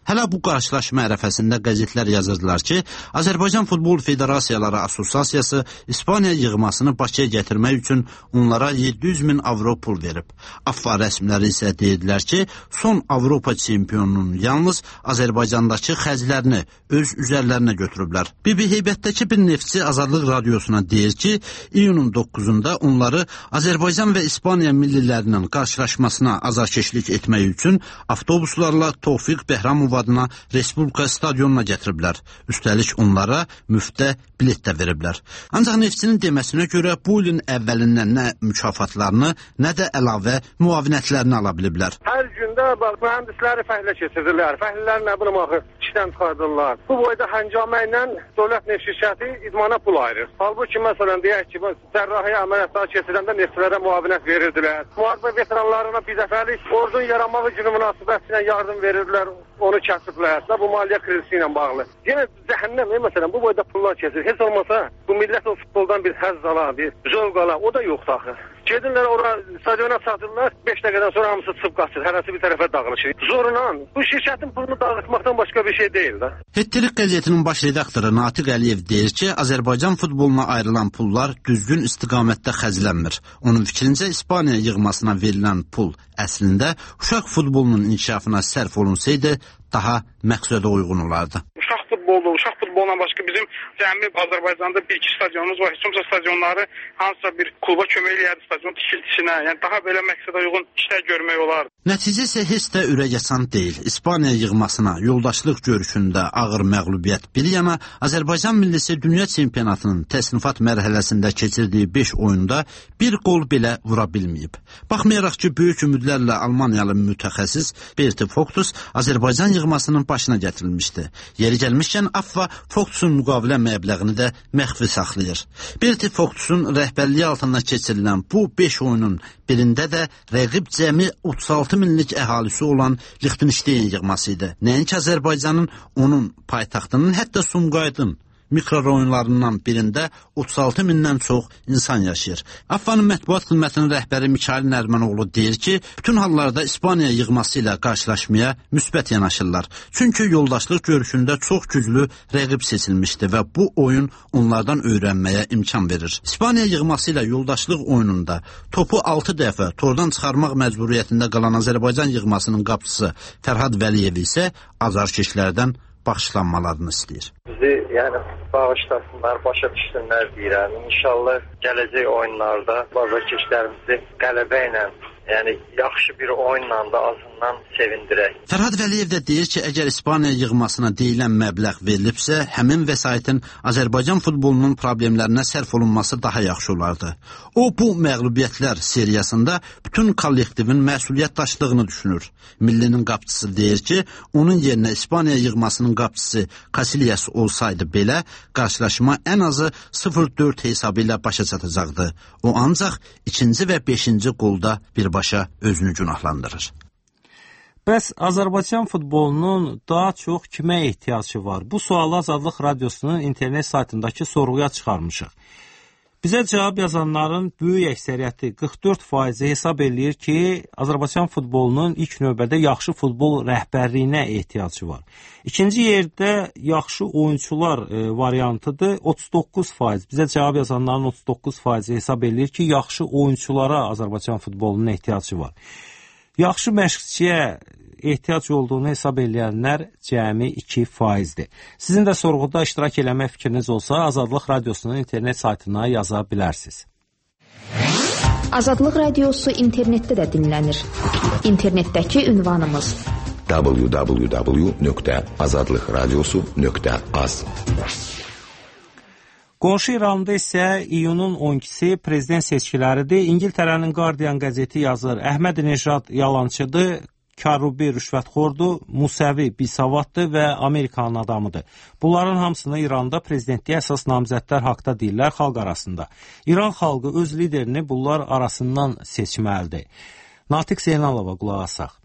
Speaker 21: Hələ bu qarşılaşma ərəfəsində qəzetlər yazırdılar ki, Azərbaycan Futbol Federasiyaları Assosiasiyası İspaniya yığmasını Bakıya gətirmək üçün onlara yeddi yüz min avro pul verib. AFFA rəsmiləri isə deyirlər ki, son Avropa çempionunun yalnız Azərbaycandakı xərclərini öz üzərlərinə götürüblər. B B Heybətdəki bir neftçi Azadlıq Radiosuna deyir ki, iyunun doqquzunda onları Azərbaycan və İspaniya millilərinin qarşılaşmasına azarkeşlik etmək üçün avtobuslarla Tofiq Bəhramov adına Respublika stadionuna gətiriblər. Üstəlik onlara müftə bilet də veriblər. Ancaq neftçinin deməsinə görə bu ilin əvvəlindən nə mükafatlarını, nə də əlavə müavinətlərini ala biliblər.
Speaker 5: Hər gündə bax, mühəndisləri fəhlə keçirirlər. Fəhlələr nə bilim axı işdən çıxardırlar. Bu boyda həngamə ilə dövlət neft şirkəti idmana pul ayırır. Halbuki məsələn deyək ki, cərrahi əməliyyatlar keçirəndə neftçilərə müavinət verirdilər. Müharibə veteranlarına bir dəfəlik ordunun yaranmağı günü münasibətilə yardım verirdilər. Onu kəsiblər. Bu maliyyə krizisi ilə bağlı. Yenə cəhənnəm, məsələn, bu boyda pullar keçir. Heç olmasa bu millət o futboldan bir həzz ala, bir zövq ala, o da yoxdur axı. Gedirlər ora stadiona çatırlar, beş dəqiqədən sonra hamısı çıxıb qaçır, hərəsi bir tərəfə dağılışır. Zorla bu şirkətin pulunu dağıtmaqdan başqa bir şey deyil də.
Speaker 21: Hettirik qəzetinin baş redaktoru Natiq Əliyev deyir ki, Azərbaycan futboluna ayrılan pullar düzgün istiqamətdə xərclənmir. Onun fikrincə İspaniya yığmasına verilən pul əslində uşaq futbolunun inkişafına sərf olunsaydı daha məqsədə uyğun olardı.
Speaker 22: Uşaq futbolu, uşaq futbolundan başqa bizim cəmi Azərbaycanda bir-iki stadionumuz var. Heç olmasa stadionları hansısa bir kluba kömək eləyərdi stadion tikiltisinə. Yəni daha belə məqsədə uyğun işlər görmək olar.
Speaker 21: Nəticə isə heç də ürəkaçan deyil. İspaniya yığmasına yoldaşlıq görüşündə ağır məğlubiyyət bir yana, Azərbaycan millisi dünya çempionatının təsnifat mərhələsində keçirdiyi beş oyunda bir qol belə vura bilməyib. Baxmayaraq ki, böyük ümidlərlə Almaniyalı mütəxəssis Berti Vogts Azərbaycan yığmasının başına gətirilmişdi. Yeri gəlmişkən AFFA Vogtsun müqavilə məbləğini də məxfi saxlayır. Berti Vogtsun rəhbərliyi altında keçirilən bu beş oyunun birində də rəqib cəmi otuz altı minlik əhalisi olan Liechtenstein yığması idi. Nəinki Azərbaycanın, onun paytaxtının, hətta Sumqaydın mikrorajonlarından birində otuz altı mindən çox insan yaşayır. AFFA-nın mətbuat xidmətinin rəhbəri Mikail Nərmənoğlu deyir ki, bütün hallarda İspaniya yığması ilə qarşılaşmaya müsbət yanaşırlar. Çünki yoldaşlıq görüşündə çox güclü rəqib seçilmişdi və bu oyun onlardan öyrənməyə imkan verir. İspaniya yığması ilə yoldaşlıq oyununda topu altı dəfə tordan çıxarmaq məcburiyyətində qalan Azərbaycan yığmasının qapıçısı Fərhad Vəliyev isə azarkeşlərdən bağışlanmalarını istəyir.
Speaker 23: Bizi, yəni bağışlasınlar, başa düşsünlər deyirəm. İnşallah gələcək oyunlarda azarkeşlərimizi qələbə ilə, yəni yaxşı bir oyunla da azından sevindirək.
Speaker 21: Fərhad Vəliyev də deyir ki, əgər İspaniya yığmasına deyilən məbləğ verilibsə, həmin vəsaitin Azərbaycan futbolunun problemlərinə sərf olunması daha yaxşı olardı. O, bu məğlubiyyətlər seriyasında bütün kollektivin məsuliyyət daşıdığını düşünür. Millinin qapıçısı deyir ki, onun yerinə İspaniya yığmasının qapıçısı Casillas olsaydı belə, qarşılaşma ən azı sıfır dörd hesabı ilə başa çatacaqdı. O ancaq ikinci və beşinci qolda birbaşa özünü günahlandırır.
Speaker 1: Bəs Azərbaycan futbolunun daha çox kimə ehtiyacı var? Bu sualı Azadlıq Radiosunun internet saytındakı sorğuya çıxarmışıq. Bizə cavab yazanların böyük əksəriyyəti qırx dörd faizi hesab eləyir ki, Azərbaycan futbolunun ilk növbədə yaxşı futbol rəhbərliyinə ehtiyacı var. İkinci yerdə yaxşı oyunçular e, variantıdır, otuz doqquz faiz. Bizə cavab yazanların otuz doqquz faizi hesab eləyir ki, yaxşı oyunçulara Azərbaycan futbolunun ehtiyacı var. Yaxşı məşqçiyə ehtiyac olduğunu hesab eləyənlər cəmi iki faizdir. Sizin də sorğuda iştirak eləmək fikriniz olsa, Azadlıq Radiosunun internet saytına yaza bilərsiniz.
Speaker 4: Azadlıq Radiosu internetdə də dinlənir. İnternetdəki ünvanımız
Speaker 7: w w w nöqtə azadlıq radiosu nöqtə az.
Speaker 1: Qonşu İranda isə iyunun on ikisi prezident seçkiləridir. İngiltərənin Guardian qəzeti yazır, Əhməd Nejad yalançıdır, Karubi rüşvətxordur, Musəvi bisavaddır və Amerikanın adamıdır. Bunların hamısını İranda prezidentliyə əsas namizədlər haqda deyirlər xalq arasında. İran xalqı öz liderini bunlar arasından seçməlidir. Natiq Zeynalova qulaq asaq.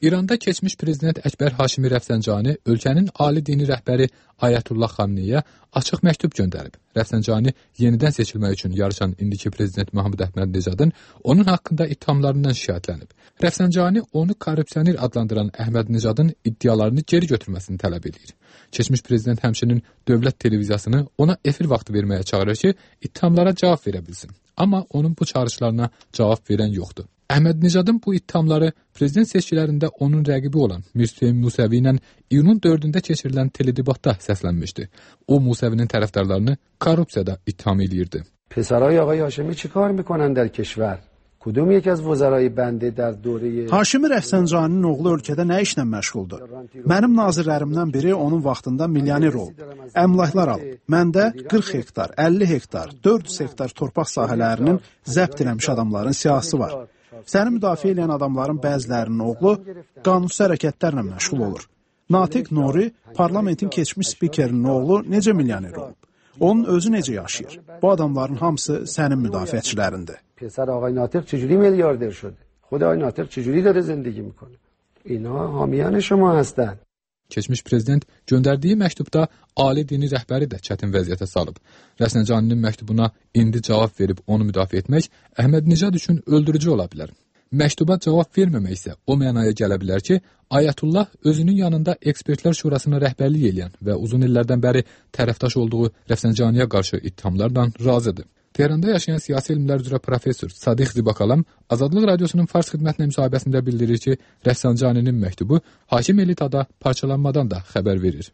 Speaker 6: İranda keçmiş prezident Əkbər Haşimi Rəfsəncani ölkənin ali dini rəhbəri Ayətullah Xamneyyə açıq məktub göndərib. Rəfsəncani yenidən seçilmək üçün yarışan indiki prezident Mahmud Əhməd-Necadın onun haqqında ittihamlarından şikayətlənib. Rəfsəncani onu korrupsioner adlandıran Əhməd-Necadın iddialarını geri götürməsini tələb edir. Keçmiş prezident həmçinin dövlət televiziyasını ona efir vaxtı verməyə çağırır ki, ittihamlara cavab verə bilsin. Amma onun bu çağrışlarına cavab verən yoxdur. Əhməd-Necadın bu ittihamları prezident seçkilərində onun rəqibi olan Müslüm Musəvi ilə iyunun dördündə keçirilən teledebatda səslənmişdi. O Musəvinin tərəfdarlarını korrupsiyada ittiham edirdi.
Speaker 8: پسرای آقای هاشمی چی کار میکنن در کشور؟ کدوم یک از وزرای بنده در دوره
Speaker 10: Haşimi Rəfsəncani'nin oğlu ölkədə nə işlə məşğuldur? Mənim nazirlərimdən biri onun vaxtında milyoner olub. Əmlaklar alıb. Məndə qırx hektar, əlli hektar, dörd yüz hektar torpaq sahələrinin zəbt eləmiş adamların siyahısı var. Səni müdafiə edən adamların bəzilərinin oğlu qanunsuz hərəkətlərlə məşğul olur. Natiq Nuri, parlamentin keçmiş spikerinin oğlu necə milyoner olub? Onun özü necə yaşayır? Bu adamların hamısı sənin müdafiəçilərindir.
Speaker 8: پسر آقای ناطق چجوری میلیاردر شده؟ خود آقای ناطق چجوری داره زندگی میکنه؟ اینا حامیان شما هستن.
Speaker 6: Keçmiş prezident göndərdiyi məktubda ali dini rəhbəri də çətin vəziyyətə salıb. Rəfsəncaninin məktubuna indi cavab verib onu müdafiə etmək Əhməd-Necad üçün öldürücü ola bilər. Məktuba cavab verməmək isə o mənaya gələ bilər ki, Ayətullah özünün yanında ekspertlər şurasına rəhbərlik edən və uzun illərdən bəri tərəfdaş olduğu Rəfsəncaniyə qarşı ittihamlarla razıdır. Tehranda yaşayan siyasi elmlər üzrə professor Sadiq Zibakalam Azadlıq Radiosunun Fars xidmətinə müsahibəsində bildirir ki, Rəfsəncaninin məktubu hakim elitada parçalanmadan da xəbər verir.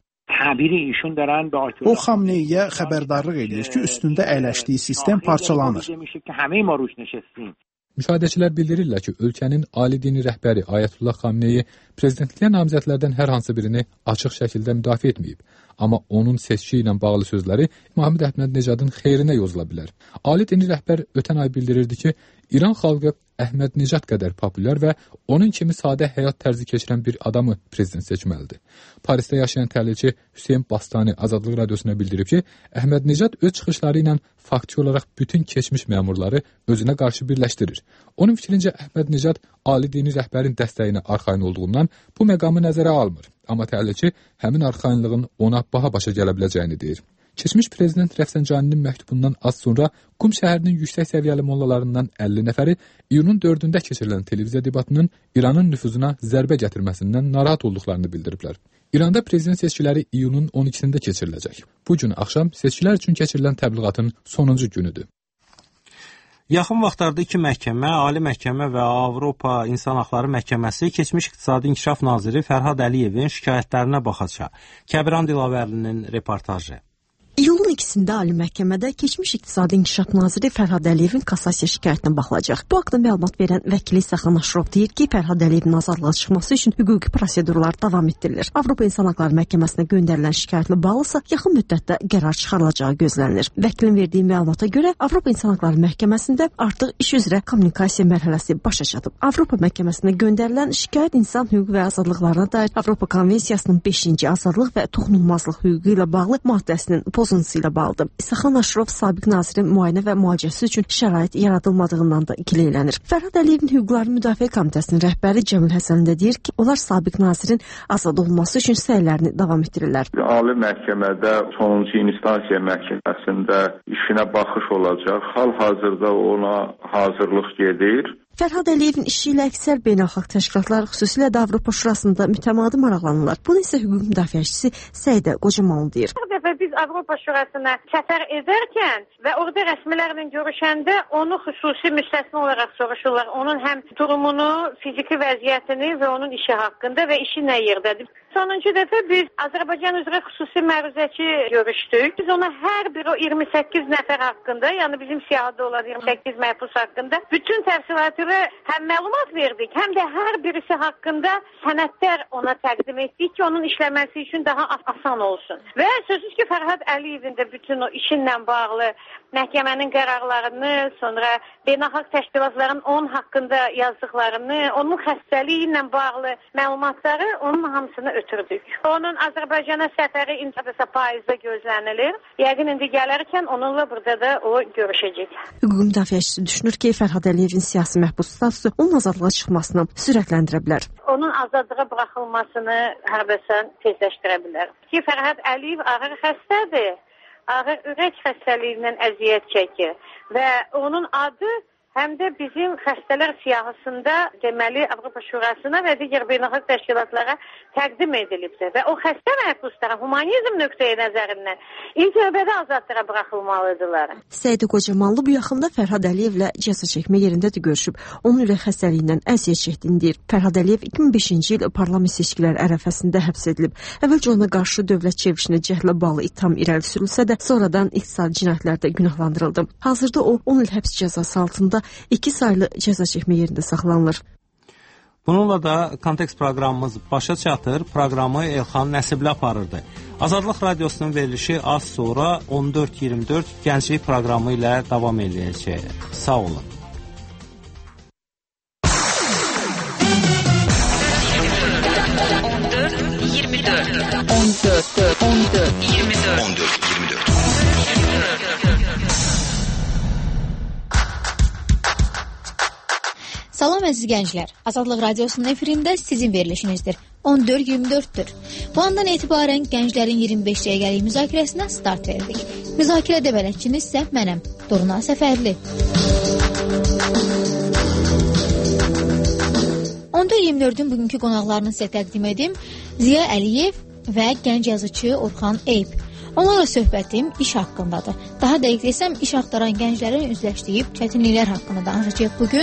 Speaker 10: O Xamneyyə xəbərdarlıq edir ki, üstündə əyləşdiyi sistem parçalanır.
Speaker 6: Müşahidəçilər bildirirlər ki, ölkənin ali dini rəhbəri Ayətullah Xamneyi prezidentliyə namizədlərdən hər hansı birini açıq şəkildə müdafiə etməyib. Amma onun seçki ilə bağlı sözləri Mahmud Əhməd-Necadın xeyrinə yozula bilər. Ali dini rəhbər ötən ay bildirirdi ki, İran xalqı Əhməd-Necad qədər populyar və onun kimi sadə həyat tərzi keçirən bir adamı prezident seçməlidir. Parisdə yaşayan təhlilçi Hüseyn Bastani Azadlıq Radiosuna bildirib ki, Əhməd-Necad öz çıxışları ilə faktiki olaraq bütün keçmiş məmurları özünə qarşı birləşdirir. Onun fikrincə Əhməd-Necad ali dini rəhbərin dəstəyinə arxayın olduğundan bu məqamı nəzərə almır. Amma təhlilçi həmin arxayınlığın ona baha başa gələ biləcəyini deyir. Keçmiş prezident Rəfsəncaninin məktubundan az sonra Qum şəhərinin yüksək səviyyəli mollalarından əlli nəfəri iyunun dördündə keçirilən televiziya debatının İranın nüfuzuna zərbə gətirməsindən narahat olduqlarını bildiriblər. İranda prezident seçkiləri iyunun on ikisində keçiriləcək. Bu gün axşam seçkilər üçün keçirilən təbliğatın sonuncu günüdür.
Speaker 1: Yaxın vaxtlarda iki məhkəmə, Ali Məhkəmə və Avropa İnsan Haqları Məhkəməsi keçmiş İqtisadi İnkişaf Naziri Fərhad Əliyevin şikayətlərinə baxacaq. Kəbran Dilavərlinin reportajı.
Speaker 11: İyulun ikisində Ali Məhkəmədə keçmiş İqtisadi İnkişaf Naziri Fərhad Əliyevin kassasiya şikayətinə baxılacaq. Bu haqda məlumat verən vəkili İsaxan Aşrov deyir ki, Fərhad Əliyevin azadlığa çıxması üçün hüquqi prosedurlar davam etdirilir. Avropa İnsan Haqları Məhkəməsinə göndərilən şikayətlə bağlısa yaxın müddətdə qərar çıxarılacağı gözlənilir. Vəkilin verdiyi məlumata görə Avropa İnsan Haqları Məhkəməsində artıq iş üzrə kommunikasiya mərhələsi başa çatıb. Avropa Məhkəməsinə göndərilən şikayət insan hüquq və azadlıqlarına dair Avropa Konvensiyasının beşinci azadlıq və toxunulmazlıq hüququ ilə bağlı maddəsinin pozuntusu ilə bağlıdır. İsaxan Aşrov sabiq nazirin müayinə və müalicəsi üçün şərait yaradılmadığından da ikiləylənir. Fərhad Əliyevin Hüquqları Müdafiə Komitəsinin rəhbəri Cəmil Həsən də deyir ki, onlar sabiq nazirin azad olması üçün səylərini davam etdirirlər.
Speaker 24: Ali məhkəmədə sonuncu instansiya məhkəməsində işinə baxış olacaq. Hal-hazırda ona hazırlıq gedir.
Speaker 11: Fərhad Əliyevin işi ilə əksər beynəlxalq təşkilatlar, xüsusilə də Avropa Şurasında mütəmadi maraqlanırlar. Bunu isə hüquq müdafiəçisi Səidə Qocamanlı deyir.
Speaker 25: Bu dəfə biz Avropa Şurasına səfər edərkən və orada rəsmilərlə görüşəndə onu xüsusi müstəsna olaraq soruşurlar. Onun həm durumunu, fiziki vəziyyətini və onun işi haqqında və işi nə yerdədir. Sonuncu dəfə biz Azərbaycan üzrə xüsusi məruzəçi görüşdük. Biz ona hər bir o iyirmi səkkiz nəfər haqqında, yəni bizim siyahıda olan iyirmi səkkiz məhbus haqqında bütün təfsilatı həm məlumat verdik, həm də hər birisi haqqında sənədlər ona təqdim etdik ki, onun işləməsi üçün daha asan olsun. Və sözsüz ki, Fərhad Əliyevin də bütün o işinlə bağlı məhkəmənin qərarlarını, sonra beynəlxalq təşkilatların onun haqqında yazdıqlarını, onun xəstəliyi ilə bağlı məlumatları onun hamısını ötürdük. Onun Azərbaycana səfəri intihadasa payızda gözlənilir. Yəqin indi gələrkən onunla burada da o görüşəcək.
Speaker 11: Hüquq müdafiəçisi düşünür ki, Fərhad Əliyevin siyasi məhbus statusu onun azadlığa çıxmasını sürətləndirə bilər.
Speaker 25: Onun azadlığa buraxılmasını hərbəsən tezləşdirə bilər. Ki Fərhad Əliyev ağır xəstədir. Ağır ürək xəstəliyindən əziyyət çəkir və onun adı həm də bizim xəstələr siyahısında deməli Avropa Şurasına və digər beynəlxalq təşkilatlara təqdim edilibdir və o xəstə məhbuslara humanizm nöqteyi nəzərindən ilk növbədə azadlığa buraxılmalıdırlar.
Speaker 11: Səid Qocamanlı bu yaxında Fərhad Əliyevlə cəza çəkmə yerində də görüşüb. Onun ürək xəstəliyindən əziyyət çəkdiyini deyir. Fərhad Əliyev iki min beşinci il parlament seçkiləri ərəfəsində həbs edilib. Əvvəlcə ona qarşı dövlət çevrilişinə cəhdlə bağlı ittiham irəli sürülsə də sonradan iqtisadi cinayətlərdə günahlandırıldı. Hazırda o on il həbs cəzası altında iki saylı cəza çəkmə yerində saxlanılır.
Speaker 1: Bununla da Kontekst proqramımız başa çatır. Proqramı Elxan Nəsibli aparırdı. Azadlıq Radiosunun verilişi az sonra on dörd iyirmi dörd gənclik proqramı ilə davam edəcək. Sağ olun.
Speaker 3: on dörd iyirmi dörd on dörd on dörd iyirmi dörd on dörd iyirmi dörd
Speaker 9: Salam əziz gənclər, Azadlıq Radiosunun efirində sizin verilişinizdir. on dörd iyirmi dörddür. Bu andan etibarən gənclərin iyirmi beş dəqiqəlik müzakirəsinə start verdik. Müzakirədə bələdçiniz isə mənəm, Durna Səfərli. on dörd iyirmi dördün bugünkü qonaqlarını sizə təqdim edim. Ziya Əliyev və gənc yazıcı Orxan Eyb. Onlarla söhbətim iş haqqındadır. Daha dəqiq desəm, iş axtaran gənclərin üzləşdiyi çətinliklər haqqında danışacağıq bugün.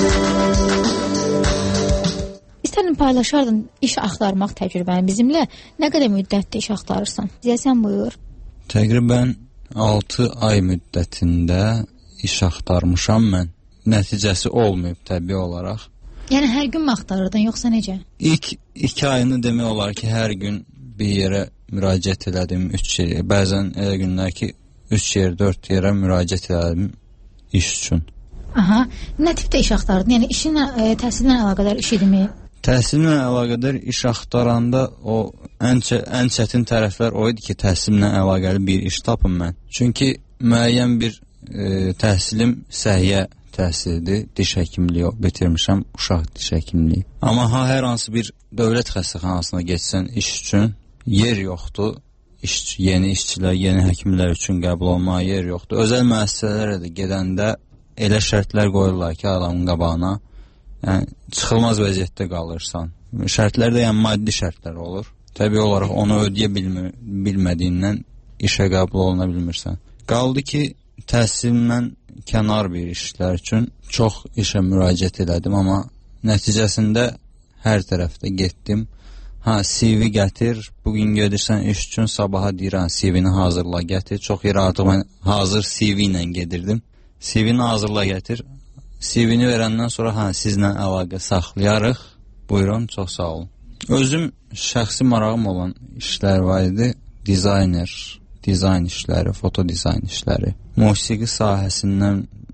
Speaker 9: İstədim paylaşardın iş axtarmaq təcrübəni bizimlə. Nə qədər müddətdə iş axtarırsan? Ziya, sən buyur.
Speaker 12: Təqribən altı ay müddətində iş axtarmışam mən. Nəticəsi olmayıb təbii olaraq.
Speaker 9: Yəni hər gün mü axtarırdın, yoxsa necə?
Speaker 12: İlk iki ayını demək olar ki, hər gün bir yerə müraciət elədim, üç yerə. Bəzən elə günlər ki, üç yer, dörd yerə müraciət elədim iş üçün.
Speaker 9: Aha, nə tipdə iş axtardın? Yəni işinlə, e, təhsillə əlaqədar iş idimi?
Speaker 12: Təhsillə əlaqədar iş axtaranda o ən, ən çətin tərəflər o idi ki, təhsillə əlaqəli bir iş tapım mən. Çünki müəyyən bir e, təhsilim səhiyyə təhsildir, diş həkimliyi bitirmişəm, uşaq diş həkimliyi. Amma ha, hər hansı bir dövlət xəstəxanasına geçsən iş üçün yer yoxdur, iş, yeni işçilər, yeni həkimlər üçün qəbul olmağa yer yoxdur. Özəl müəssisələrə də gedəndə elə şərtlər qoyurlar ki, adamın qabağına, yəni çıxılmaz vəziyyətdə qalırsan. Şərtlər də yəni maddi şərtlər olur. Təbii olaraq onu ödəyə bilmir, bilmədiyindən işə qəbul oluna bilmirsən. Qaldı ki, təhsillə kənar bir işlər üçün çox işə müraciət elədim, amma nəticəsində hər tərəfdə getdim. Ha, C V gətir, bugün gedirsən iş üçün, sabaha deyirən C V-ni hazırla gətir. Çox yer artıq mən hazır C V ilə gedirdim. C V-ni hazırla gətir. C V-ni verəndən sonra ha, sizlə əlaqə saxlayarıq. Buyurun, çox sağ olun. Özüm şəxsi marağım olan işlər var idi. Dizayner, dizayn işləri, foto dizayn işləri. Musiqi sahəsindən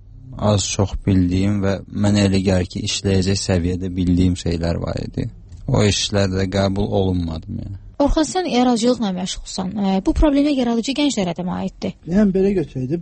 Speaker 12: az çox bildiyim və mənə elə gəlir ki, işləyəcək səviyyədə bildiyim şeylər var idi. O işlərdə qəbul olunmadım yəni.
Speaker 9: Orxan, sən yaradıcılıqla məşğulsan. E, bu problemə yaradıcı gənclərə də aiddir.
Speaker 13: Yəni belə götürəydim.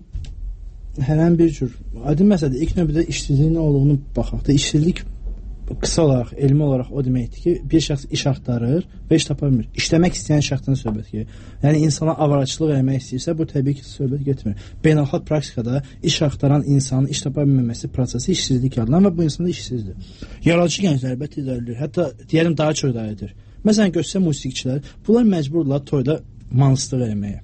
Speaker 13: Hər an bir cür. Aydın məsələdə ilk növbədə işsizliyin nə olduğunu baxaq da, işsizlik qısa olaraq, elmi olaraq o deməkdir ki, bir şəxs iş axtarır və iş tapa bilmir. İşləmək istəyən şəxsdən söhbət gedir. Yəni insana avaraçılıq eləmək istəyirsə, bu təbii ki, söhbət getmir. Beynəlxalq praktikada iş axtaran insanın iş tapa bilməməsi prosesi işsizlik adlanır və bu insan da işsizdir. Yaradıcı gənclər əlbəttə idarə edilir. Hətta deyəlim daha çox idarə edir. Məsələn, göstərsə musiqiçilər, bunlar məcburlar toyda mansızlıq eləməyə.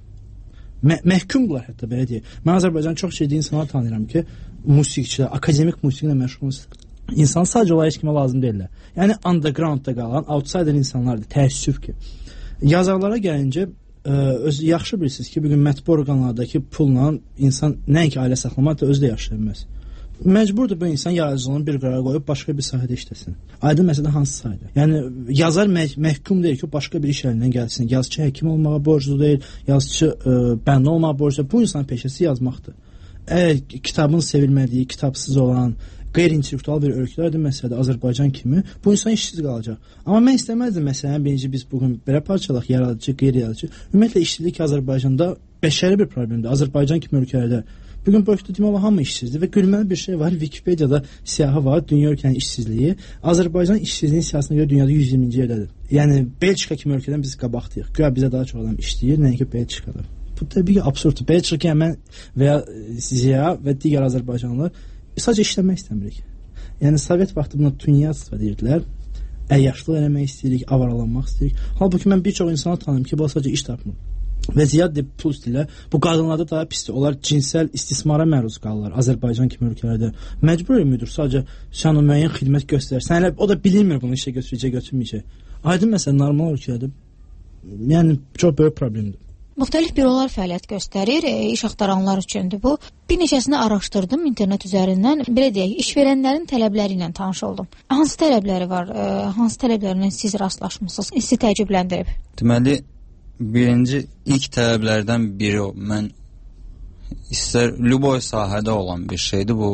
Speaker 13: Mə- məhkumdular hətta belə deyək. Mən Azərbaycan çox şeydə insanlar tanıyıram ki, musiqiçilər, akademik musiqi ilə məşğul İnsan sadəcə olaraq heç kimə lazım deyirlər. Yəni undergroundda qalan outsider insanlardır, təəssüf ki. Yazarlara gəlincə, ə, öz yaxşı bilirsiniz ki, bugün mətbu orqanlardakı pulla insan nəinki ailə saxlamaq da özü də yaşaya bilməz. Məcburdur bu insan yaradıcılığını bir qərara qoyub başqa bir sahədə işləsin. Aydın məsələdə hansı sahədə? Yəni yazar mə- məhkum deyil ki, başqa bir iş əlindən gəlsin. Yazıcı həkim olmağa borclu deyil, yazıcı ə, bəndə olmağa borclu. Bu insanın peşəsi yazmaqdır. Əgər kitabın sevilmədiyi, kitabsız olan, qeyri-intellektual bir ölkələrdir məsələdə Azərbaycan kimi, bu insan işsiz qalacaq. Amma mən istəməzdim məsələn, birinci biz bugün belə parçalaq, yaradıcı, qeyri-yaradıcı. Ümumiyyətlə işsizlik Azərbaycanda bəşəri bir problemdir. Azərbaycan kimi ölkələrdə Bugün bu ölkədə demək olar hamı işsizdir və gülməli bir şey var. Wikipediyada siyahı var, dünya ölkənin işsizliyi. Azərbaycan işsizliyin siyahısına görə dünyada yüz iyirminci yerdədir. Yəni Belçika kimi ölkədən biz qabaqdayıq. Güya bizə daha çox adam işləyir, nəinki Belçikada. Bu təbii ki, absurddur. Belçika, mən və ya Ziya və digər Azərbaycanlılar sadəcə işləmək istəmirik. Yəni Sovet vaxtı buna tunyatstva deyirdilər. Əyyaşlıq eləmək istəyirik, avaralanmaq istəyirik. Halbuki mən bir çox insanı tanıyım ki, bu sadəcə iş tapmır. Və ziyad plus deyirlər, bu qadınlarda daha pisdir. Onlar cinsəl istismara məruz qalırlar Azərbaycan kimi ölkələrdə. Məcbur müdür, sadəcə sən o müəyyən xidmət göstərsən, elə o da bilmir bunu işə götürəcək, götürməyəcək. Aydın məsələ, normal ölkədə yəni çox böyük problemdir.
Speaker 9: Müxtəlif bürolar fəaliyyət göstərir, e, iş axtaranlar üçündür bu. Bir neçəsini araşdırdım internet üzərindən. Belə deyək, işverənlərin tələbləri ilə tanış oldum. Hansı tələbləri var? E, hansı tələblərlə siz rastlaşmısınız? Sizi təəccübləndirib?
Speaker 12: Deməli, birinci ilk tələblərdən biri o. Mən istər lüboy sahədə olan bir şeydir, bu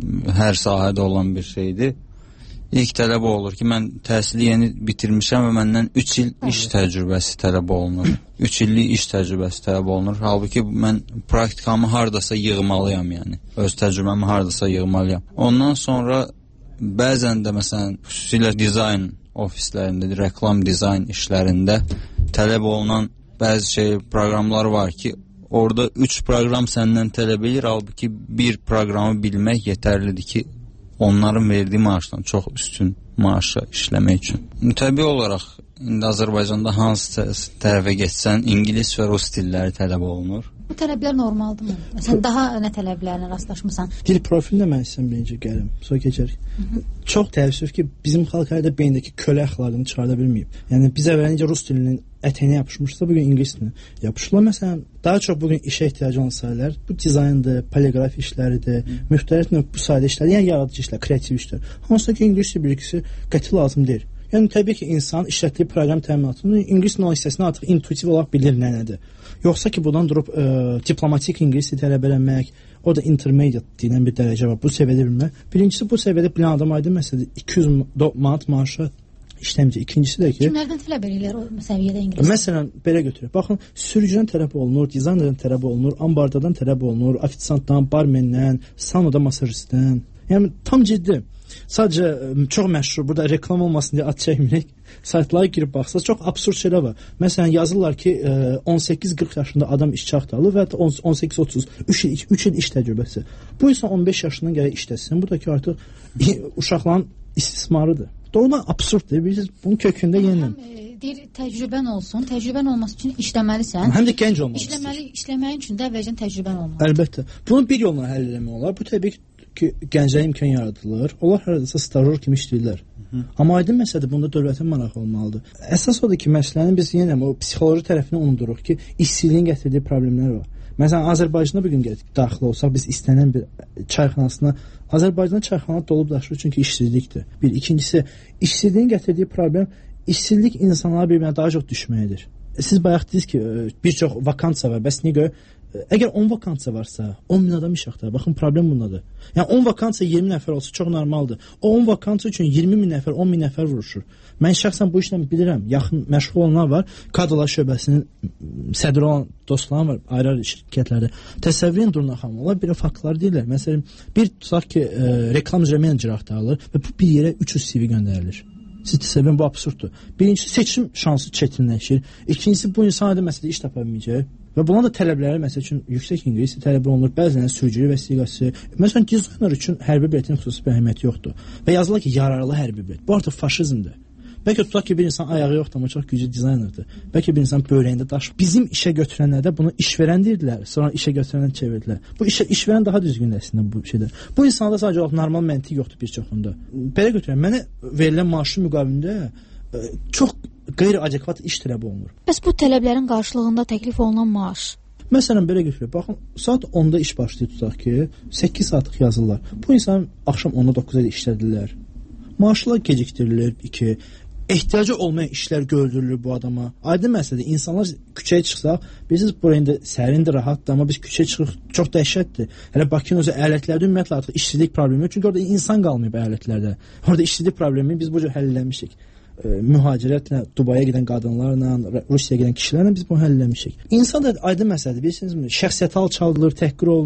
Speaker 12: hər sahədə olan bir şeydir. İlk tələb olur ki, mən təhsili yeni bitirmişəm və məndən üç il iş təcrübəsi tələb olunur. üç illik iş təcrübəsi tələb olunur. Halbuki mən praktikamı hardasa yığmalıyam, yəni. Öz təcrübəmi hardasa yığmalıyam. Ondan sonra bəzən də məsələn xüsusilə dizayn ofislərində, reklam dizayn işlərində tələb olunan bəzi şey proqramlar var ki, orada üç proqram səndən tələb edir, halbuki bir proqramı bilmək yetərlidir ki, onların verdiyi maaşdan çox üstün maaşa işləmək üçün. Təbii olaraq indi Azərbaycanda hansı tərəfə getsən, ingilis və rus dilləri tələb olunur.
Speaker 9: Bu tələblər normaldırmı? Məsələn, daha nə tələblərlə rastlaşmısan?
Speaker 13: Dil profilinə mən istəyirəm birinci gəlim, sonra keçərik. Çox təəssüf ki, bizim xalq hələ də beyindəki kölə əxlaqını çıxarda bilməyib. Yəni biz əvvəlincə rus dilinin ətəyinə yapışmışsa, bugün ingilis dilinə yapışırlar. Məsələn, daha çox bugün işə ehtiyacı olan sahələr bu dizayndır, poliqraf işləridir, müxtəlif növ bu sahədə işlər, yəni yaradıcı işlər, kreativ işlər. Hansısa ki, ingilis dil bilgisi qəti lazım deyil. Yəni təbii ki, insan işlətdiyi proqram təminatını ingilis dilinin hissəsini artıq intuitiv olaraq bilir nədir. Yoxsa ki, buradan durub ə, diplomatik ingilis dili tələb eləmək, orada intermediate deyilən bir dərəcə var. Bu səviyyədə bilmək. Birincisi, bu səviyyədə bilan adam aydın məsələdir. iki yüz manat maaşa işləməcək. İkincisi də ki,
Speaker 9: kimlərdən tələb edirlər o səviyyədə ingilis?
Speaker 13: Məsələn, belə götürək. Baxın, sürücüdən tələb olunur, dizaynerdən tələb olunur, ambardadan tələb olunur, ofisiantdan, barmendən, sanoda masajistdən. Yəni tam ciddi. Sadəcə çox məşhur, burada reklam olmasın deyə ad çəkmirik. Saytlara girib baxsaq çox absurd şeylər var. Məsələn, yazırlar ki, on səkkiz qırx yaşında adam işçi axtarılır və hətta on səkkiz otuz üç il, üç il iş təcrübəsi. Bu insan on beş yaşından gərək işləsin. Bu da ki, artıq uşaqların istismarıdır. Doğrudan absurddur. Bilirsiniz, bunun kökündə yenilən.
Speaker 9: Deyir, təcrübən olsun. Təcrübən olması üçün işləməlisən.
Speaker 13: Həm də gənc olmalı.
Speaker 9: İşləməli, işləməyin üçün də əvvəlcən təcrübən olmalı.
Speaker 13: Əlbəttə. Bunu bir yolla həll etmək olar. Bu təbii ki, gənclərə imkan yaradılır. Onlar haradasa stajyor kimi işləyirlər. Amma aydın məsələdir, bunda dövlətin marağı olmalıdır. Əsas odur ki, məsələnin biz yenə o psixoloji tərəfini unuduruq ki, işsizliyin gətirdiyi problemlər var. Məsələn, Azərbaycana bugün daxil olsaq, biz istənilən bir çayxanasına, Azərbaycanda çayxana dolub daşır çünki işsizlikdir. Bir, ikincisi, işsizliyin gətirdiyi problem, işsizlik insanlara bir-birinə daha çox düşməkdir. Siz bayaq dediniz ki, bir çox vakansiya var, bəs niyə görə? Əgər on vakansiya varsa, on min adam iş axtarır. Baxın, problem bundadır. Yəni on vakansiya iyirmi nəfər olsa çox normaldır. O on vakansiya üçün iyirmi min nəfər, on min nəfər vuruşur. Mən şəxsən bu işlə bilirəm. Yaxın məşğul olanlar var. Kadrlar şöbəsinin sədri olan dostlarım var ayrı-ayrı şirkətlərdə. Təsəvvürün Durna xanım, onlar bir faktlar deyirlər. Məsələn, bir tutaq ki, e, reklam üzrə menecer axtarılır və bu bir yerə üç yüz C V göndərilir. Siz təsəvvürün bu absurddur. Birincisi, seçim şansı çətinləşir. İkincisi, bu insan adı məsələdə iş tapa bilməyəcək. Və buna da tələbləri, məsəl üçün, yüksək ingilis tələb olunur, bəzən sürücülük vəsiqəsi. Məsələn, dizayner üçün hərbi biletin xüsusi bir əhəmiyyəti yoxdur. Və yazılır ki, yararlı hərbi bilet. Bu artıq faşizmdir. Bəlkə tutaq ki, bir insan ayağı yoxdur, amma çox güclü dizaynerdir. Bəlkə bir insan böyrəyində daş. Bizim işə götürənlərdə bunu işverən deyirdilər, sonra işə götürənlər çevirdilər. Bu işə işverən daha düzgün əslində bu şeydə. Bu insanda sadəcə olaraq normal məntiq yoxdur bir çoxunda. Belə götürən, mənə verilən maaşın müqabilində çox qeyri-adekvat iş tələb olunur.
Speaker 9: Bəs bu tələblərin qarşılığında təklif olunan maaş?
Speaker 13: Məsələn, belə götürək. Baxın, saat onda iş başlayır tutaq ki, səkkiz saatlıq yazırlar. Bu insan axşam onda doqquza da işlədirlər. Maaşlar gecikdirilir, iki. Ehtiyacı olmayan işlər gördürülür bu adama. Aydın məsələdir, insanlar küçəyə çıxsaq, bilirsiniz, buraya indi sərindir, rahatdır, amma biz küçəyə çıxıq, çox dəhşətdir. Hələ Bakının özü əyalətlərdə ümumiyyətlə artıq işsizlik problemi yox, çünki orada insan qalmayıb əyalətlərdə. Orada işsizlik problemi biz bu cür həll eləmişik. Mühacirətlə, Dubaya gedən qadınlarla, Rusiyaya gedən kişilərlə biz bunu həll eləmişik. İnsan da aydın məsələdir, bilirsiniz mi? Şəxsiyyəti alçaldılır, təhqir olunur.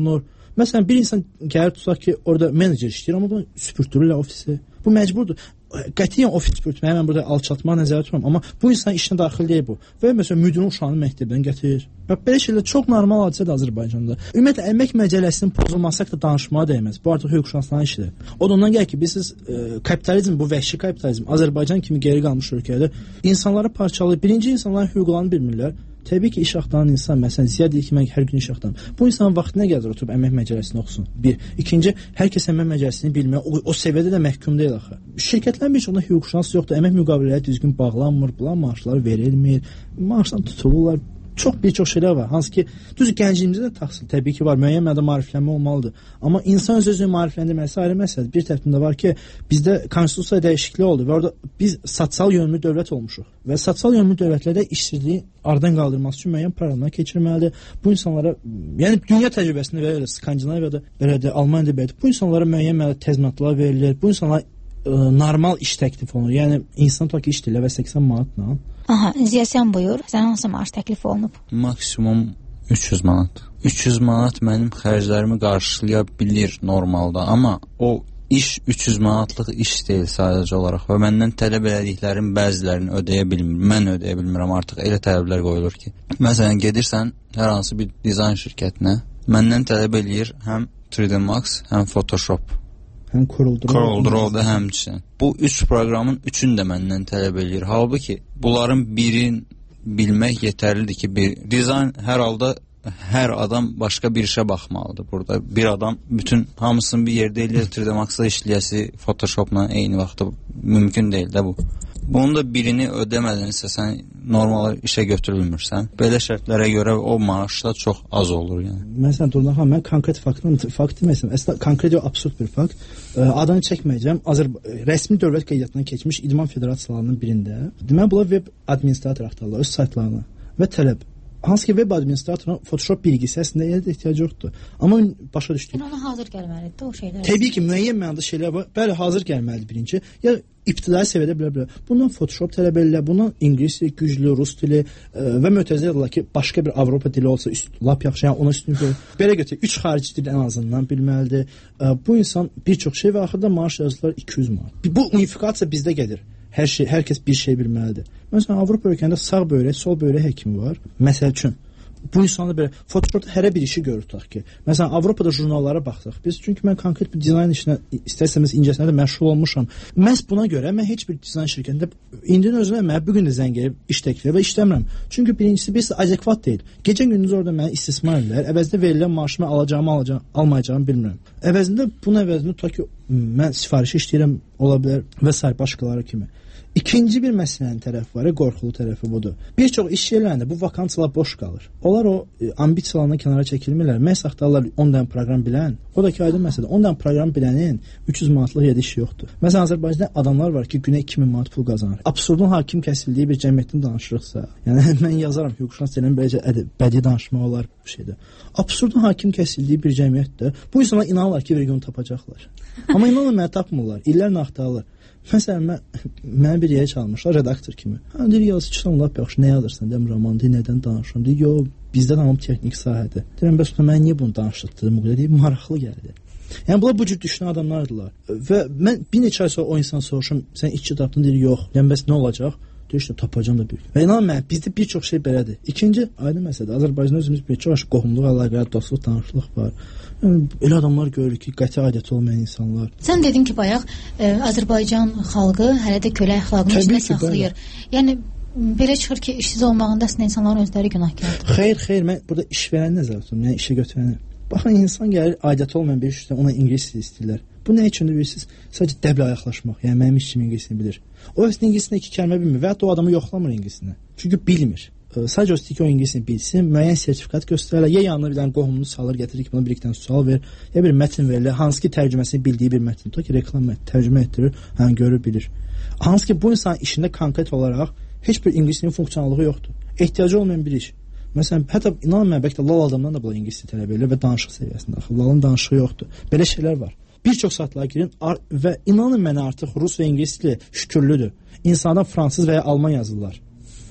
Speaker 13: Məsələn, bir insan gəlir tutaq ki, orada menecer işləyir, amma bunu süpürtürürlər ofisi. Bu məcburdur. Qətiyyən ofis süpürtməyə mən burada alçatma nəzərdə tutmuram, amma bu insanın işinə daxil deyil bu. Və məsələn, müdirin uşağını məktəbdən gətirir. Və belə şeylər çox normal hadisədir Azərbaycanda. Ümumiyyətlə, əmək məcəlləsinin pozulması haqqında danışmağa dəyməz. Bu artıq hüquqşünasların işidir. O da ondan gəlir ki, biz siz e, kapitalizm, bu vəhşi kapitalizm, Azərbaycan kimi geri qalmış ölkədə insanları parçalayır. Birinci, insanların hüquqlarını bilmirlər. Təbii ki, iş axtaran insan, məsələn, Ziya deyir ki, mən hər gün iş axtarım. Bu insanın vaxtına gəlir oturub əmək məcəlləsini oxusun. Bir. İkinci, hər kəs əmək məcəlləsini bilmir. O, o səviyyədə də məhkum deyil axı. Şirkətlərin bir çoxunda hüquqşünas yoxdur. Əmək müqavilələri düzgün bağlanmır, bulan maaşları verilmir, maaşdan tutulurlar. Çox bir çox şeylər var. Hansı ki, düz gəncliyimizdə də təhsil təbii ki var. Müəyyən mənada maariflənmə olmalıdır. Amma insan öz-özünü maarifləndirməsi ayrı məsələdir. Bir tərəfində var ki, bizdə konstitusiya dəyişikliyi oldu və orada biz sosial yönümlü dövlət olmuşuq. Və sosial yönümlü dövlətlərdə işsizliyi aradan qaldırması üçün müəyyən proqramlar keçirməlidir. Bu insanlara, yəni dünya təcrübəsində belə Skandinaviyada, belədir, Almaniyada belədir. Bu insanlara müəyyən mənada təzminatlar verilir. Bu insanlara ə, normal iş təklif olunur. Yəni insan tutaq ki, işləyir və səksən manatla.
Speaker 9: Aha, Ziya sən buyur. Sən hansı maaş təklif olunub?
Speaker 12: Maksimum üç yüz manat. üç yüz manat mənim xərclərimi qarşılaya bilir normalda, amma o iş üç yüz manatlıq iş deyil sadəcə olaraq və məndən tələb elədiklərin bəzilərini ödəyə bilmir. Mən ödəyə bilmirəm, artıq elə tələblər qoyulur ki. Məsələn, gedirsən hər hansı bir dizayn şirkətinə, məndən tələb eləyir həm üç D Max, həm Photoshop.
Speaker 13: Həm Corel
Speaker 12: Draw da həmçinin. Bu üç proqramın üçünü də məndən tələb eləyir. Halbuki bunların birin bilmək yetərlidir ki, bir dizayn hər halda hər adam başqa bir işə baxmalıdır. Burada bir adam bütün hamısını bir yerdə eləyir, üç D Max-da işləyəsi Photoshop-la eyni vaxtda mümkün deyil də bu. Bunu da birini ödəmədinsə sən normal işə götürülmürsən. Belə şərtlərə görə o maaş da çox az olur yəni.
Speaker 13: Məsələn, Durna xanım, mən konkret faktın faktı məsələn, əslində konkret o absurd bir fakt. Adını çəkməyəcəm. Azər rəsmi dövlət qeydiyyatına keçmiş idman federasiyalarının birində deməli bunlar web administrator axtarırlar öz saytlarına və tələb. Hansı ki, web administratorun Photoshop bilgisi əslində elə də ehtiyac yoxdur. Amma başa düşdük.
Speaker 9: Yəni ona hazır gəlməlidir o şeylər.
Speaker 13: Təbii ki, müəyyən mənada şeylər var. Bəli, hazır gəlməlidir birinci. Ya ibtidai səviyyədə bilə-bilə. Bundan Photoshop tələb edirlər, bundan ingilis dili, güclü rus dili ə, və mötəzə edirlər ki, başqa bir Avropa dili olsa üst, lap yaxşı, yəni ona üstün qoyur. Belə götürək, üç xarici dil ən azından bilməlidir. Ə, bu insan bir çox şey və axırda maaş yazılır iki yüz manat. Bu unifikasiya bizdə gedir. Hər şey, hər kəs bir şey bilməlidir. Məsələn, Avropa ölkələrində sağ böyrək, sol böyrək həkimi var. Məsəl üçün, bu insanlar belə Photoshopda hər bir işi görür tutaq ki. Məsələn, Avropada jurnallara baxsaq, biz çünki mən konkret bir dizayn işinə istəsəmiz incəsinə də məşğul olmuşam. Məhz buna görə mən heç bir dizayn şirkətində indinin özünə mənə bu gün də zəng gəlib iş təklifi və işləmirəm. Çünki birincisi birisi adekvat deyil. Gecə gündüz orada məni istismar edirlər. Əvəzində verilən maaşımı alacağımı, alacağım, almayacağımı bilmirəm. Əvəzində bunun əvəzində tutaq ki, mən sifariş işləyirəm, ola bilər və sair başqaları kimi. İkinci bir məsələnin tərəfi var, qorxulu tərəfi budur. Bir çox iş yerlərində bu vakansiyalar boş qalır. Onlar o e, ambisiyalarını kənara çəkilmirlər. Məhz axtarırlar on dənə proqram bilən. O da ki, aydın məsələdir. on dənə proqram bilənin üç yüz manatlıq yerdə işi yoxdur. Məsələn, Azərbaycanda adamlar var ki, günə iki min manat pul qazanır. Absurdun hakim kəsildiyi bir cəmiyyətdən danışırıqsa, yəni mən yazaram hüquqşünas deyilən beləcə bədii danışmaq olar bu şeydə. Absurdun hakim kəsildiyi bir cəmiyyətdə bu insanlar inanırlar ki, bir gün tapacaqlar. Amma inanın mənə tapmırlar. İllərlə axtarırlar. Məsələn, mən, mənə bir yerə çalmışlar, redaktor kimi. Hə, deyir, yazı ki, lap yaxşı, nə yazırsan, deyim, roman, deyir, nədən danışıram, deyir, yox, bizdə tamam texnik sahədir. Deyirəm, bəs mən niyə bunu danışdırdım, bu qədər, deyir, maraqlı gəldi. Yəni, bunlar bu cür düşünən adamlardılar. Və mən bir neçə ay sonra o insan soruşum, sən işçi tapdın, deyir, yox, yəni, bəs nə olacaq? Deyir, işte, tapacam da bir. Və inanın mən, bizdə bir çox şey belədir. İkinci, aydın məsələdir, Azərbaycanda özümüz bir çox qohumluq, əlaqələr, dostluq, tanışlıq var. Yəni, elə adamlar görürük ki, qəti adəti olmayan insanlar.
Speaker 9: Sən dedin ki, bayaq e, Azərbaycan xalqı hələ də kölə əxlaqını içində saxlayır. Yəni, belə çıxır ki, işsiz olmağında əslində insanların özləri günahkardır.
Speaker 13: Xeyr, xeyr, mən burada işverəni nəzərdə tuturam, yəni işə götürəni. Baxın, insan gəlir, adəti olmayan bir işdən ona ingilis dili istəyirlər. Bu nə üçündür bilirsiniz? Sadəcə dəblə ayaqlaşmaq, yəni mənim işçim ingilisini bilir. O əslində ingilisində iki kəlmə bilmir və hətta o adamı yoxlamır ingilisini. Çünki bilmir. Sadəcə o istəyir ki, o ingilisini bilsin, müəyyən sertifikat göstərərlər, ya yanına bir dənə qohumunu salır, gətirir ki, buna bir iki dənə sual ver, ya bir mətn verilir, hansı ki tərcüməsini bildiyi bir mətn, tutaq ki, reklam mətn, tərcümə etdirir, hən görür, bilir. Hansı ki, bu insanın işində konkret olaraq heç bir ingilisinin funksionallığı yoxdur. Ehtiyacı olmayan bir iş. Məsələn, hətta inanın mən, bəlkə lal adamdan da bunlar ingilisini tələb edilir və danışıq səviyyəsində. Lalın danışığı yoxdur. Belə şeylər var. Bir çox saytlara girin və inanın mənə artıq rus və ingilis dili şükürlüdür. İnsanlar fransız və ya alman yazırlar.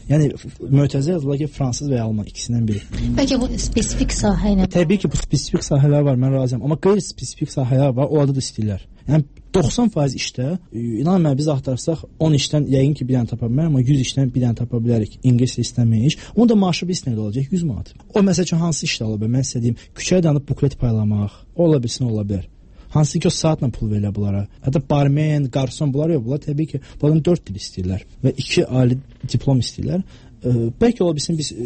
Speaker 13: Yəni mötərizə yazılır ki, fransız və ya alman ikisindən biri.
Speaker 9: Bəlkə bu spesifik sahə ilə?
Speaker 13: Təbii ki, bu spesifik sahələr var, mən razıyam. Amma qeyri-spesifik sahələr var, orada da istəyirlər. Yəni doxsan faiz işdə, inanın mənə biz axtarsaq on işdən yəqin ki bir dənə tapa bilərik, amma yüz işdən bir dənə tapa bilərik. İngilis istəməyik. Onun da maaşı bir istəyir olacaq yüz manat. O məsəl üçün hansı işdə ola bilər? Mən sizə deyim, küçəyə dayanıb buklet paylamaq, ola bilsin, ola bilər. Hansı ki o saatla pul verilə bunlara. Hətta barmen, qarson bunlar yox, bunlar təbii ki bunların dörd dil istəyirlər və iki ali diplom istəyirlər. E, bəlkə ola bilsin biz e,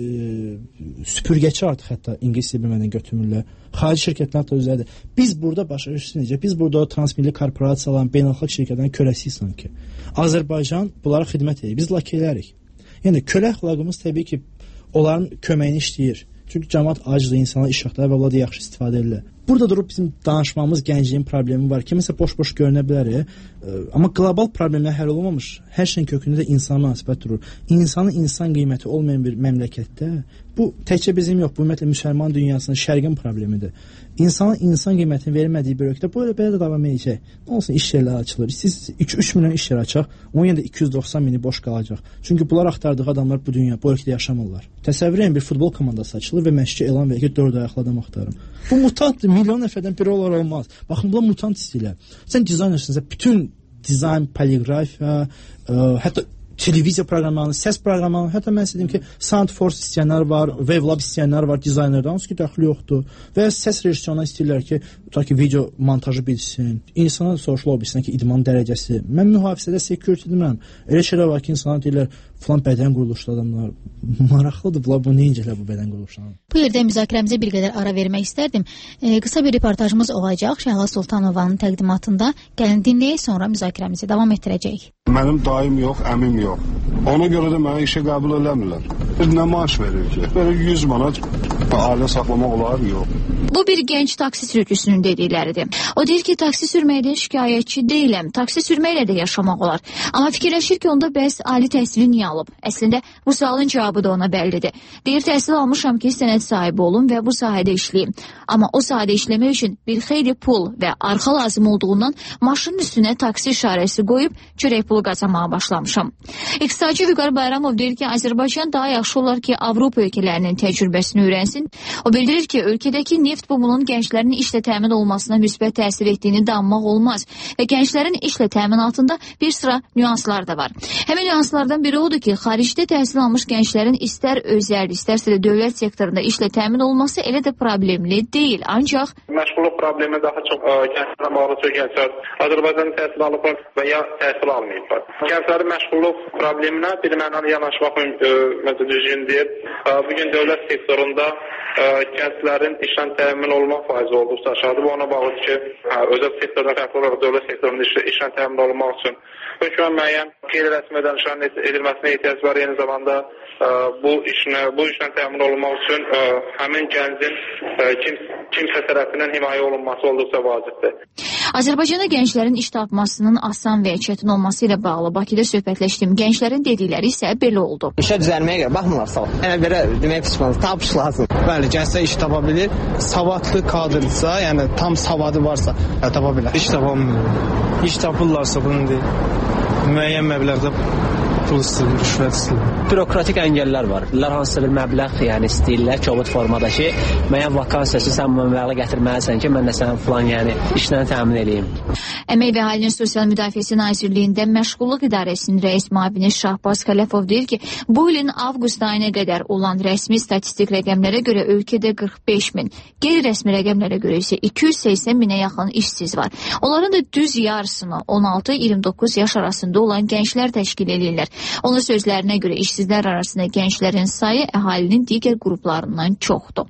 Speaker 13: süpürgəçi artıq hətta ingilis dili bilmədən götürmürlər. Xarici şirkətlər də özləridir. Biz burada başa düşsünəcək. Biz burada o transmilli korporasiyaların, beynəlxalq şirkətlərin köləsiyik sanki. Azərbaycan bunlara xidmət edir. Biz lakeylərik. Yəni kölə əxlaqımız təbii ki onların köməyini işləyir. Çünki cəmaət acdır, insanlar iş axtarır və bunlar yaxşı istifadə edirlər. Burada durub bizim danışmamız gəncliyin problemi var. Kiməsə boş-boş görünə bilər, e, amma qlobal problemlər həll olunmamış. Hər şeyin kökündə də insan münasibət durur. İnsanın insan qiyməti olmayan bir məmləkətdə bu təkcə bizim yox, bu ümumiyyətlə müsəlman dünyasının, şərqin problemidir. İnsanın insan qiymətini vermədiyi bir ölkədə bu elə belə də davam edəcək. Nə olsun, iş yerləri açılır. Siz iki üç milyon iş yeri açaq, onun yerində iki yüz doxsan mini boş qalacaq. Çünki bunlar axtardığı adamlar bu dünya, bu ölkədə yaşamırlar. Təsəvvür edin, bir futbol komandası açılır və məşqçi elan verir ki, dörd ayaqlı adam axtarım. Bu mutantdır, milyon nəfərdən biri olar olmaz. Baxın, bunlar mutant istəyirlər. Sən dizaynersinsə, bütün dizayn, poliqrafiya, ə, hətta televiziya proqramlarını, səs proqramlarını, hətta mən istəyirəm ki, Soundforce istəyənlər var, Wavelab istəyənlər var, dizaynerdən, hansı ki, dəxli yoxdur. Və ya səs rejissoruna istəyirlər ki, tutaq ki, video montajı bilsin, insana soruşlar o bilsin ki, idman dərəcəsi. Mən mühafizədə security demirəm. Elə şeylər var ki, insanlar deyirlər, falan bədən quruluşlu adamlar. Maraqlıdır, bunlar bu neyincələr bu bədən quruluşlarına.
Speaker 9: Bu yerdə müzakirəmizə bir qədər ara vermək istərdim. E, qısa bir reportajımız olacaq Şəhla Sultanovanın təqdimatında. Gəlin dinləyək, sonra müzakirəmizi davam etdirəcəyik.
Speaker 14: Mənim dayım yox, əmim yox. Ona görə də mənə işə qəbul eləmirlər. Nə maaş verir ki? Belə yüz manat ailə saxlamaq olar, yox.
Speaker 15: Bu bir gənc taksi sürücüsünün dedikləridir. O deyir ki, taksi sürməkdən şikayətçi deyiləm. Taksi sürməklə də yaşamaq olar. Amma fikirləşir ki, onda bəs ali təhsili niyə alıb? Əslində bu sualın cavabı da ona bəllidir. Deyir, təhsil almışam ki, sənəd sahibi olum və bu sahədə işləyim. Amma o sahədə işləmək üçün bir xeyli pul və arxa lazım olduğundan maşının üstünə taksi işarəsi qoyub çörək pulu qazanmağa başlamışam. İqtisadçı Vüqar Bayramov deyir ki, Azərbaycan daha yaxşı olar ki, Avropa ölkələrinin təcrübəsini öyrənsin. O bildirir ki, ölkədəki neft bumunun gənclərin işlə təmin olmasına müsbət təsir etdiyini danmaq olmaz və gənclərin işlə təminatında bir sıra nüanslar da var. Həmin nüanslardan biri odur ki, xaricdə təhsil almış gənclərin istər özəl, istərsə də dövlət sektorunda işlə təmin olması elə də problemli deyil. Ancaq
Speaker 22: məşğulluq problemi daha çox gənclərə bağlı çox gənclər Azərbaycan təhsil alıblar və ya təhsil almayıblar. Gənclərin məşğulluq probleminə bir mənada yanaşmaq məncə düzgün deyil. Bugün dövlət sektorunda gənclərin işlə təmin olma faizi olduqca aşağıdır. Bu ona bağlıdır ki, özəl sektorda fərqli olaraq dövlət sektorunda işlə təmin olmaq üçün hökmən müəyyən qeyri-rəsmi ödənişlərin edilməsinə ehtiyac var. Eyni zamanda bu işlə bu işlə təmin olunmaq üçün həmin gəncin kim, kimsə tərəfindən himayə olunması olduqca vacibdir.
Speaker 15: Azərbaycanda gənclərin iş tapmasının asan və çətin olması ilə bağlı Bakıda söhbətləşdiyim gənclərin dedikləri isə belə oldu.
Speaker 16: İşə düzəlməyə görə baxmırlar savad. Yəni belə demək pişmanız, tapış lazım. Bəli, gənclər iş tapa bilir. Savadlı kadrsa, yəni tam savadı varsa, tapa bilər.
Speaker 17: İş tapamıyor. İş tapırlarsa bunu deyil. Müəyyən məbləğdə pul istəyir, rüşvət istəyir.
Speaker 18: Bürokratik əngəllər var. Bunlar hansısa bir məbləğ yəni istəyirlər, kobud formada ki, müəyyən vakansiyası sən məbləği gətirməlisən ki, mən də sənə falan yəni işlə təmin edeyim.
Speaker 15: Əmək və Əhalinin Sosial Müdafiəsi Nazirliyində Məşğulluq İdarəsinin rəis müavini Şahbaz Xələfov deyir ki, bu ilin avqust ayına qədər olan rəsmi statistik rəqəmlərə görə ölkədə qırx beş min, qeyri-rəsmi rəqəmlərə görə isə iki yüz səksən minə yaxın işsiz var. Onların da düz yarısını on altı iyirmi doqquz yaş arasında olan gənclər təşkil edirlər. Onun sözlərinə görə işsizlər arasında gənclərin sayı əhalinin digər qruplarından çoxdur.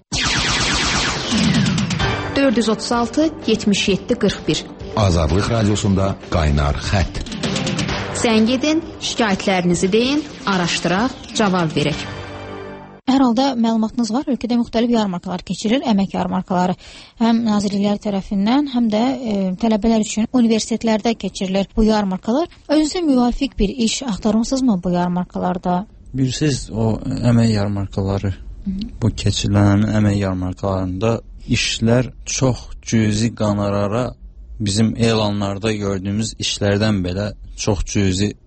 Speaker 4: dörd yüz otuz altı yetmiş yeddi qırx bir
Speaker 7: Azadlıq Radiosunda qaynar xətt.
Speaker 4: Zəng edin, şikayətlərinizi deyin, araşdıraq, cavab verək.
Speaker 9: Hər halda məlumatınız var, ölkədə müxtəlif yarmarkalar keçirir, əmək yarmarkaları. Həm nazirliklər tərəfindən, həm də e, tələbələr üçün universitetlərdə keçirilir bu yarmarkalar. Özünüzə müvafiq bir iş axtarırsınızmı bu yarmarkalarda?
Speaker 12: Bilirsiniz, o əmək yarmarkaları, bu keçirilən əmək yarmarkalarında işlər çox cüzi qanarara bizim elanlarda gördüyümüz işlərdən belə çox cüzi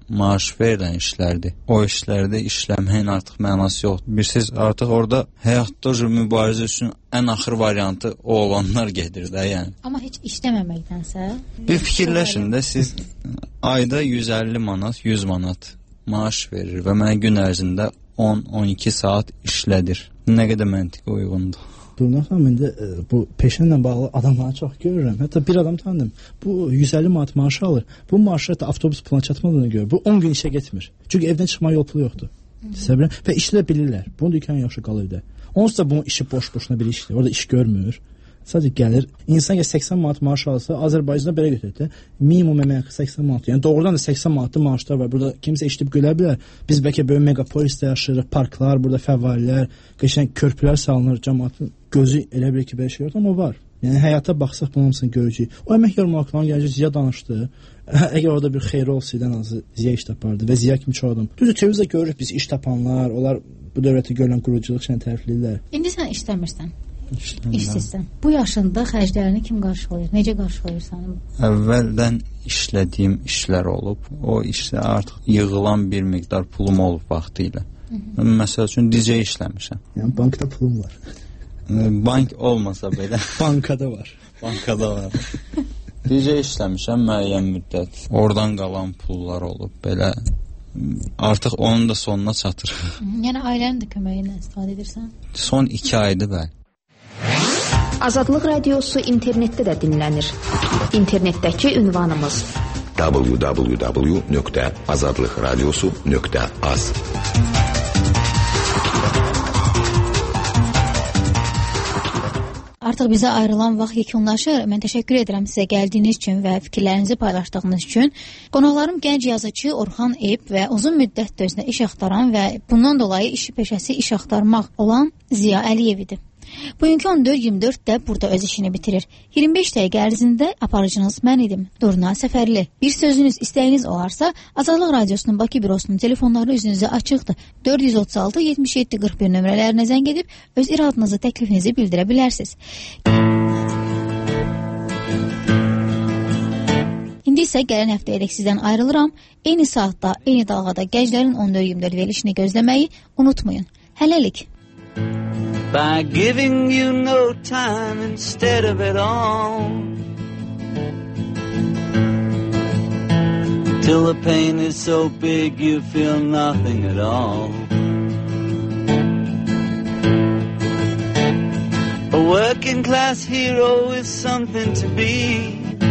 Speaker 12: maaş verilən işlərdir. O işlərdə işləməyin artıq mənası yoxdur. Bilirsiniz, artıq orada həyatda mübarizə üçün ən axır variantı o olanlar gedir də, yəni.
Speaker 9: Amma heç işləməməkdənsə
Speaker 12: bir fikirləşin də, siz ayda yüz əlli manat, yüz manat maaş verir və mənə gün ərzində on on iki saat işlədir. Nə qədər məntiqə uyğundur.
Speaker 13: Durna xanım, indi bu peşənlə bağlı adamları çox görürəm. Hətta bir adam tanıdım. Bu yüz əlli manat maaşı alır. Bu maaşı da avtobus puluna çatmadığını görür. Bu on gün işə getmir. Çünki evdən çıxma yol pulu yoxdur. Səbrən və işlə bilirlər. Bunu dükkan yaxşı qalır evdə. Onsuz da bunun işi boş-boşuna bir işdir. Orada iş görmür. Sadəcə gəlir. İnsan ya səksən manat maaş alsa, Azərbaycanda belə götürək, minimum əmək səksən manat. Yəni doğrudan da səksən manatlı maaşlar var. Burada kimsə işləyib gülə bilər. Biz bəlkə böyük megapolisdə yaşayırıq, parklar, burada fəvvalilər, qəşəng körpülər salınır, cəmaatın gözü elə bilir ki, belə şey yoxdur, amma var. Yəni həyata baxsaq bunun hamısını görəcəyik. O əmək yorulmaqlarına gəlir, Ziya danışdı. Əgər orada bir xeyri olsaydı, azı Ziya iş tapardı və Ziya kimi çox adam. Düzdür, televizdə görürük biz iş tapanlar, onlar bu dövlətə görülən quruculuq üçün tərifləyirlər.
Speaker 9: İndi sən işləmirsən. İşsizsən. Bu yaşında xərclərini kim qarşılayır? Necə qarşılayırsan?
Speaker 12: Əvvəldən işlədiyim işlər olub. O işdə artıq yığılan bir miqdar pulum olub vaxtı ilə. Məsəl üçün D J işləmişəm.
Speaker 13: Yəni bankda pulum var.
Speaker 12: Bank olmasa belə.
Speaker 13: Bankada var.
Speaker 12: Bankada var. D J işləmişəm müəyyən müddət. Oradan qalan pullar olub. Belə artıq onun da sonuna çatır.
Speaker 9: Yəni ailənin də köməyindən istifadə edirsən?
Speaker 12: Son iki aydır bəli.
Speaker 4: Azadlıq radiosu internetdə də dinlənir. İnternetdəki ünvanımız
Speaker 7: w w w nöqtə azadlıq radiosu nöqtə az.
Speaker 9: Artıq bizə ayrılan vaxt yekunlaşır. Mən təşəkkür edirəm sizə gəldiyiniz üçün və fikirlərinizi paylaşdığınız üçün. Qonaqlarım gənc yazıcı Orxan Eyüp və uzun müddət özünə iş axtaran və bundan dolayı işi peşəsi iş axtarmaq olan Ziya Əliyev idi. Bugünkü on dörd iyirmi dörddə burada öz işini bitirir. iyirmi beş dəqiqə ərzində aparıcınız mən idim, Durna Səfərli. Bir sözünüz, istəyiniz olarsa, Azadlıq Radiosunun Bakı bürosunun telefonları üzünüzə açıqdır. dörd yüz otuz altı yetmiş yeddi qırx bir nömrələrinə zəng edib öz iradınızı, təklifinizi bildirə bilərsiniz. İndi isə gələn həftəyədək sizdən ayrılıram. Eyni saatda, eyni dalğada gənclərin on dörd iyirmi dörd verilişini gözləməyi unutmayın. Hələlik.
Speaker 2: By giving you no time instead of it all, till the pain is so big you feel nothing at all. A working class hero is something to be.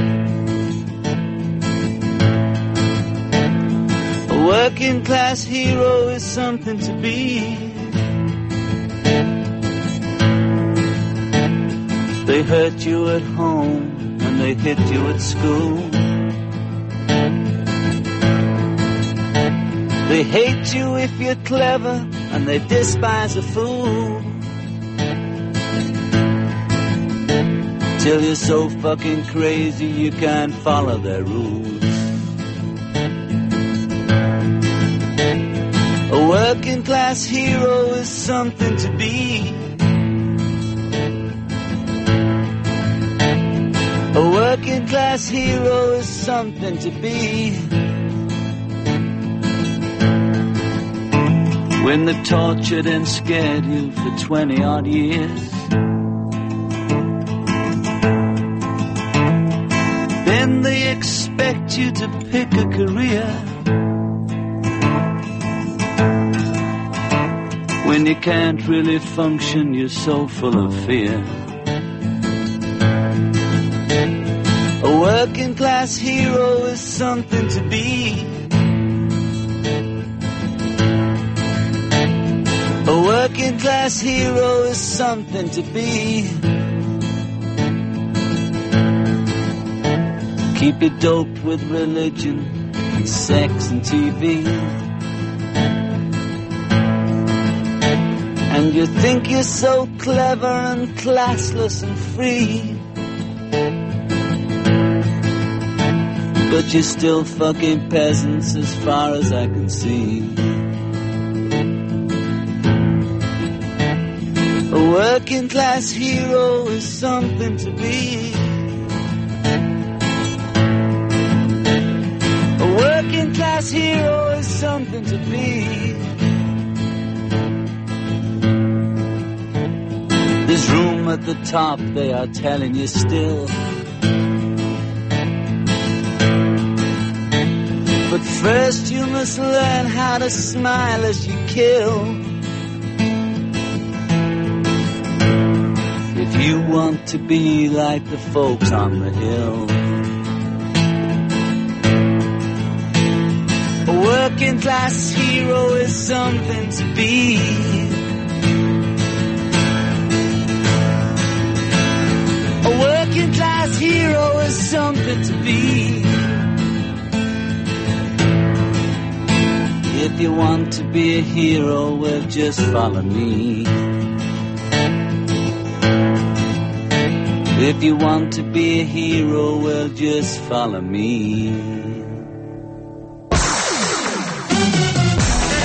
Speaker 2: A working class hero is something to be. They hurt you at home and they hit you at school. They hate you if you're clever and they despise a fool. Till you're so fucking crazy you can't follow their rules. A working class hero is something to be. A working class hero is something to be. When they tortured and scared you for twenty odd years, then they expect you to pick a career. When you can't really function, you're so full of fear. A working class hero is something to be. A working class hero is something to be. Keep it doped with religion and sex and T V. And you think you're so clever and classless and free, but you're still fucking peasants as far as I can see. A working class hero is something to be. A working class hero is something to be. There's room at the top, they are telling you still. But first you must learn how to smile as you kill. If you want to be like the folks on the hill. A working class hero is something to be. A working class hero is something to be. If you want to be a hero, well, just follow me. If you want to be a hero, well, just follow me.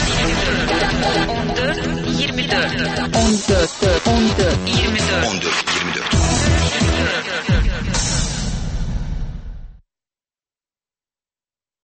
Speaker 3: on dört, yirmi dört, on dört, on dört, yirmi dört.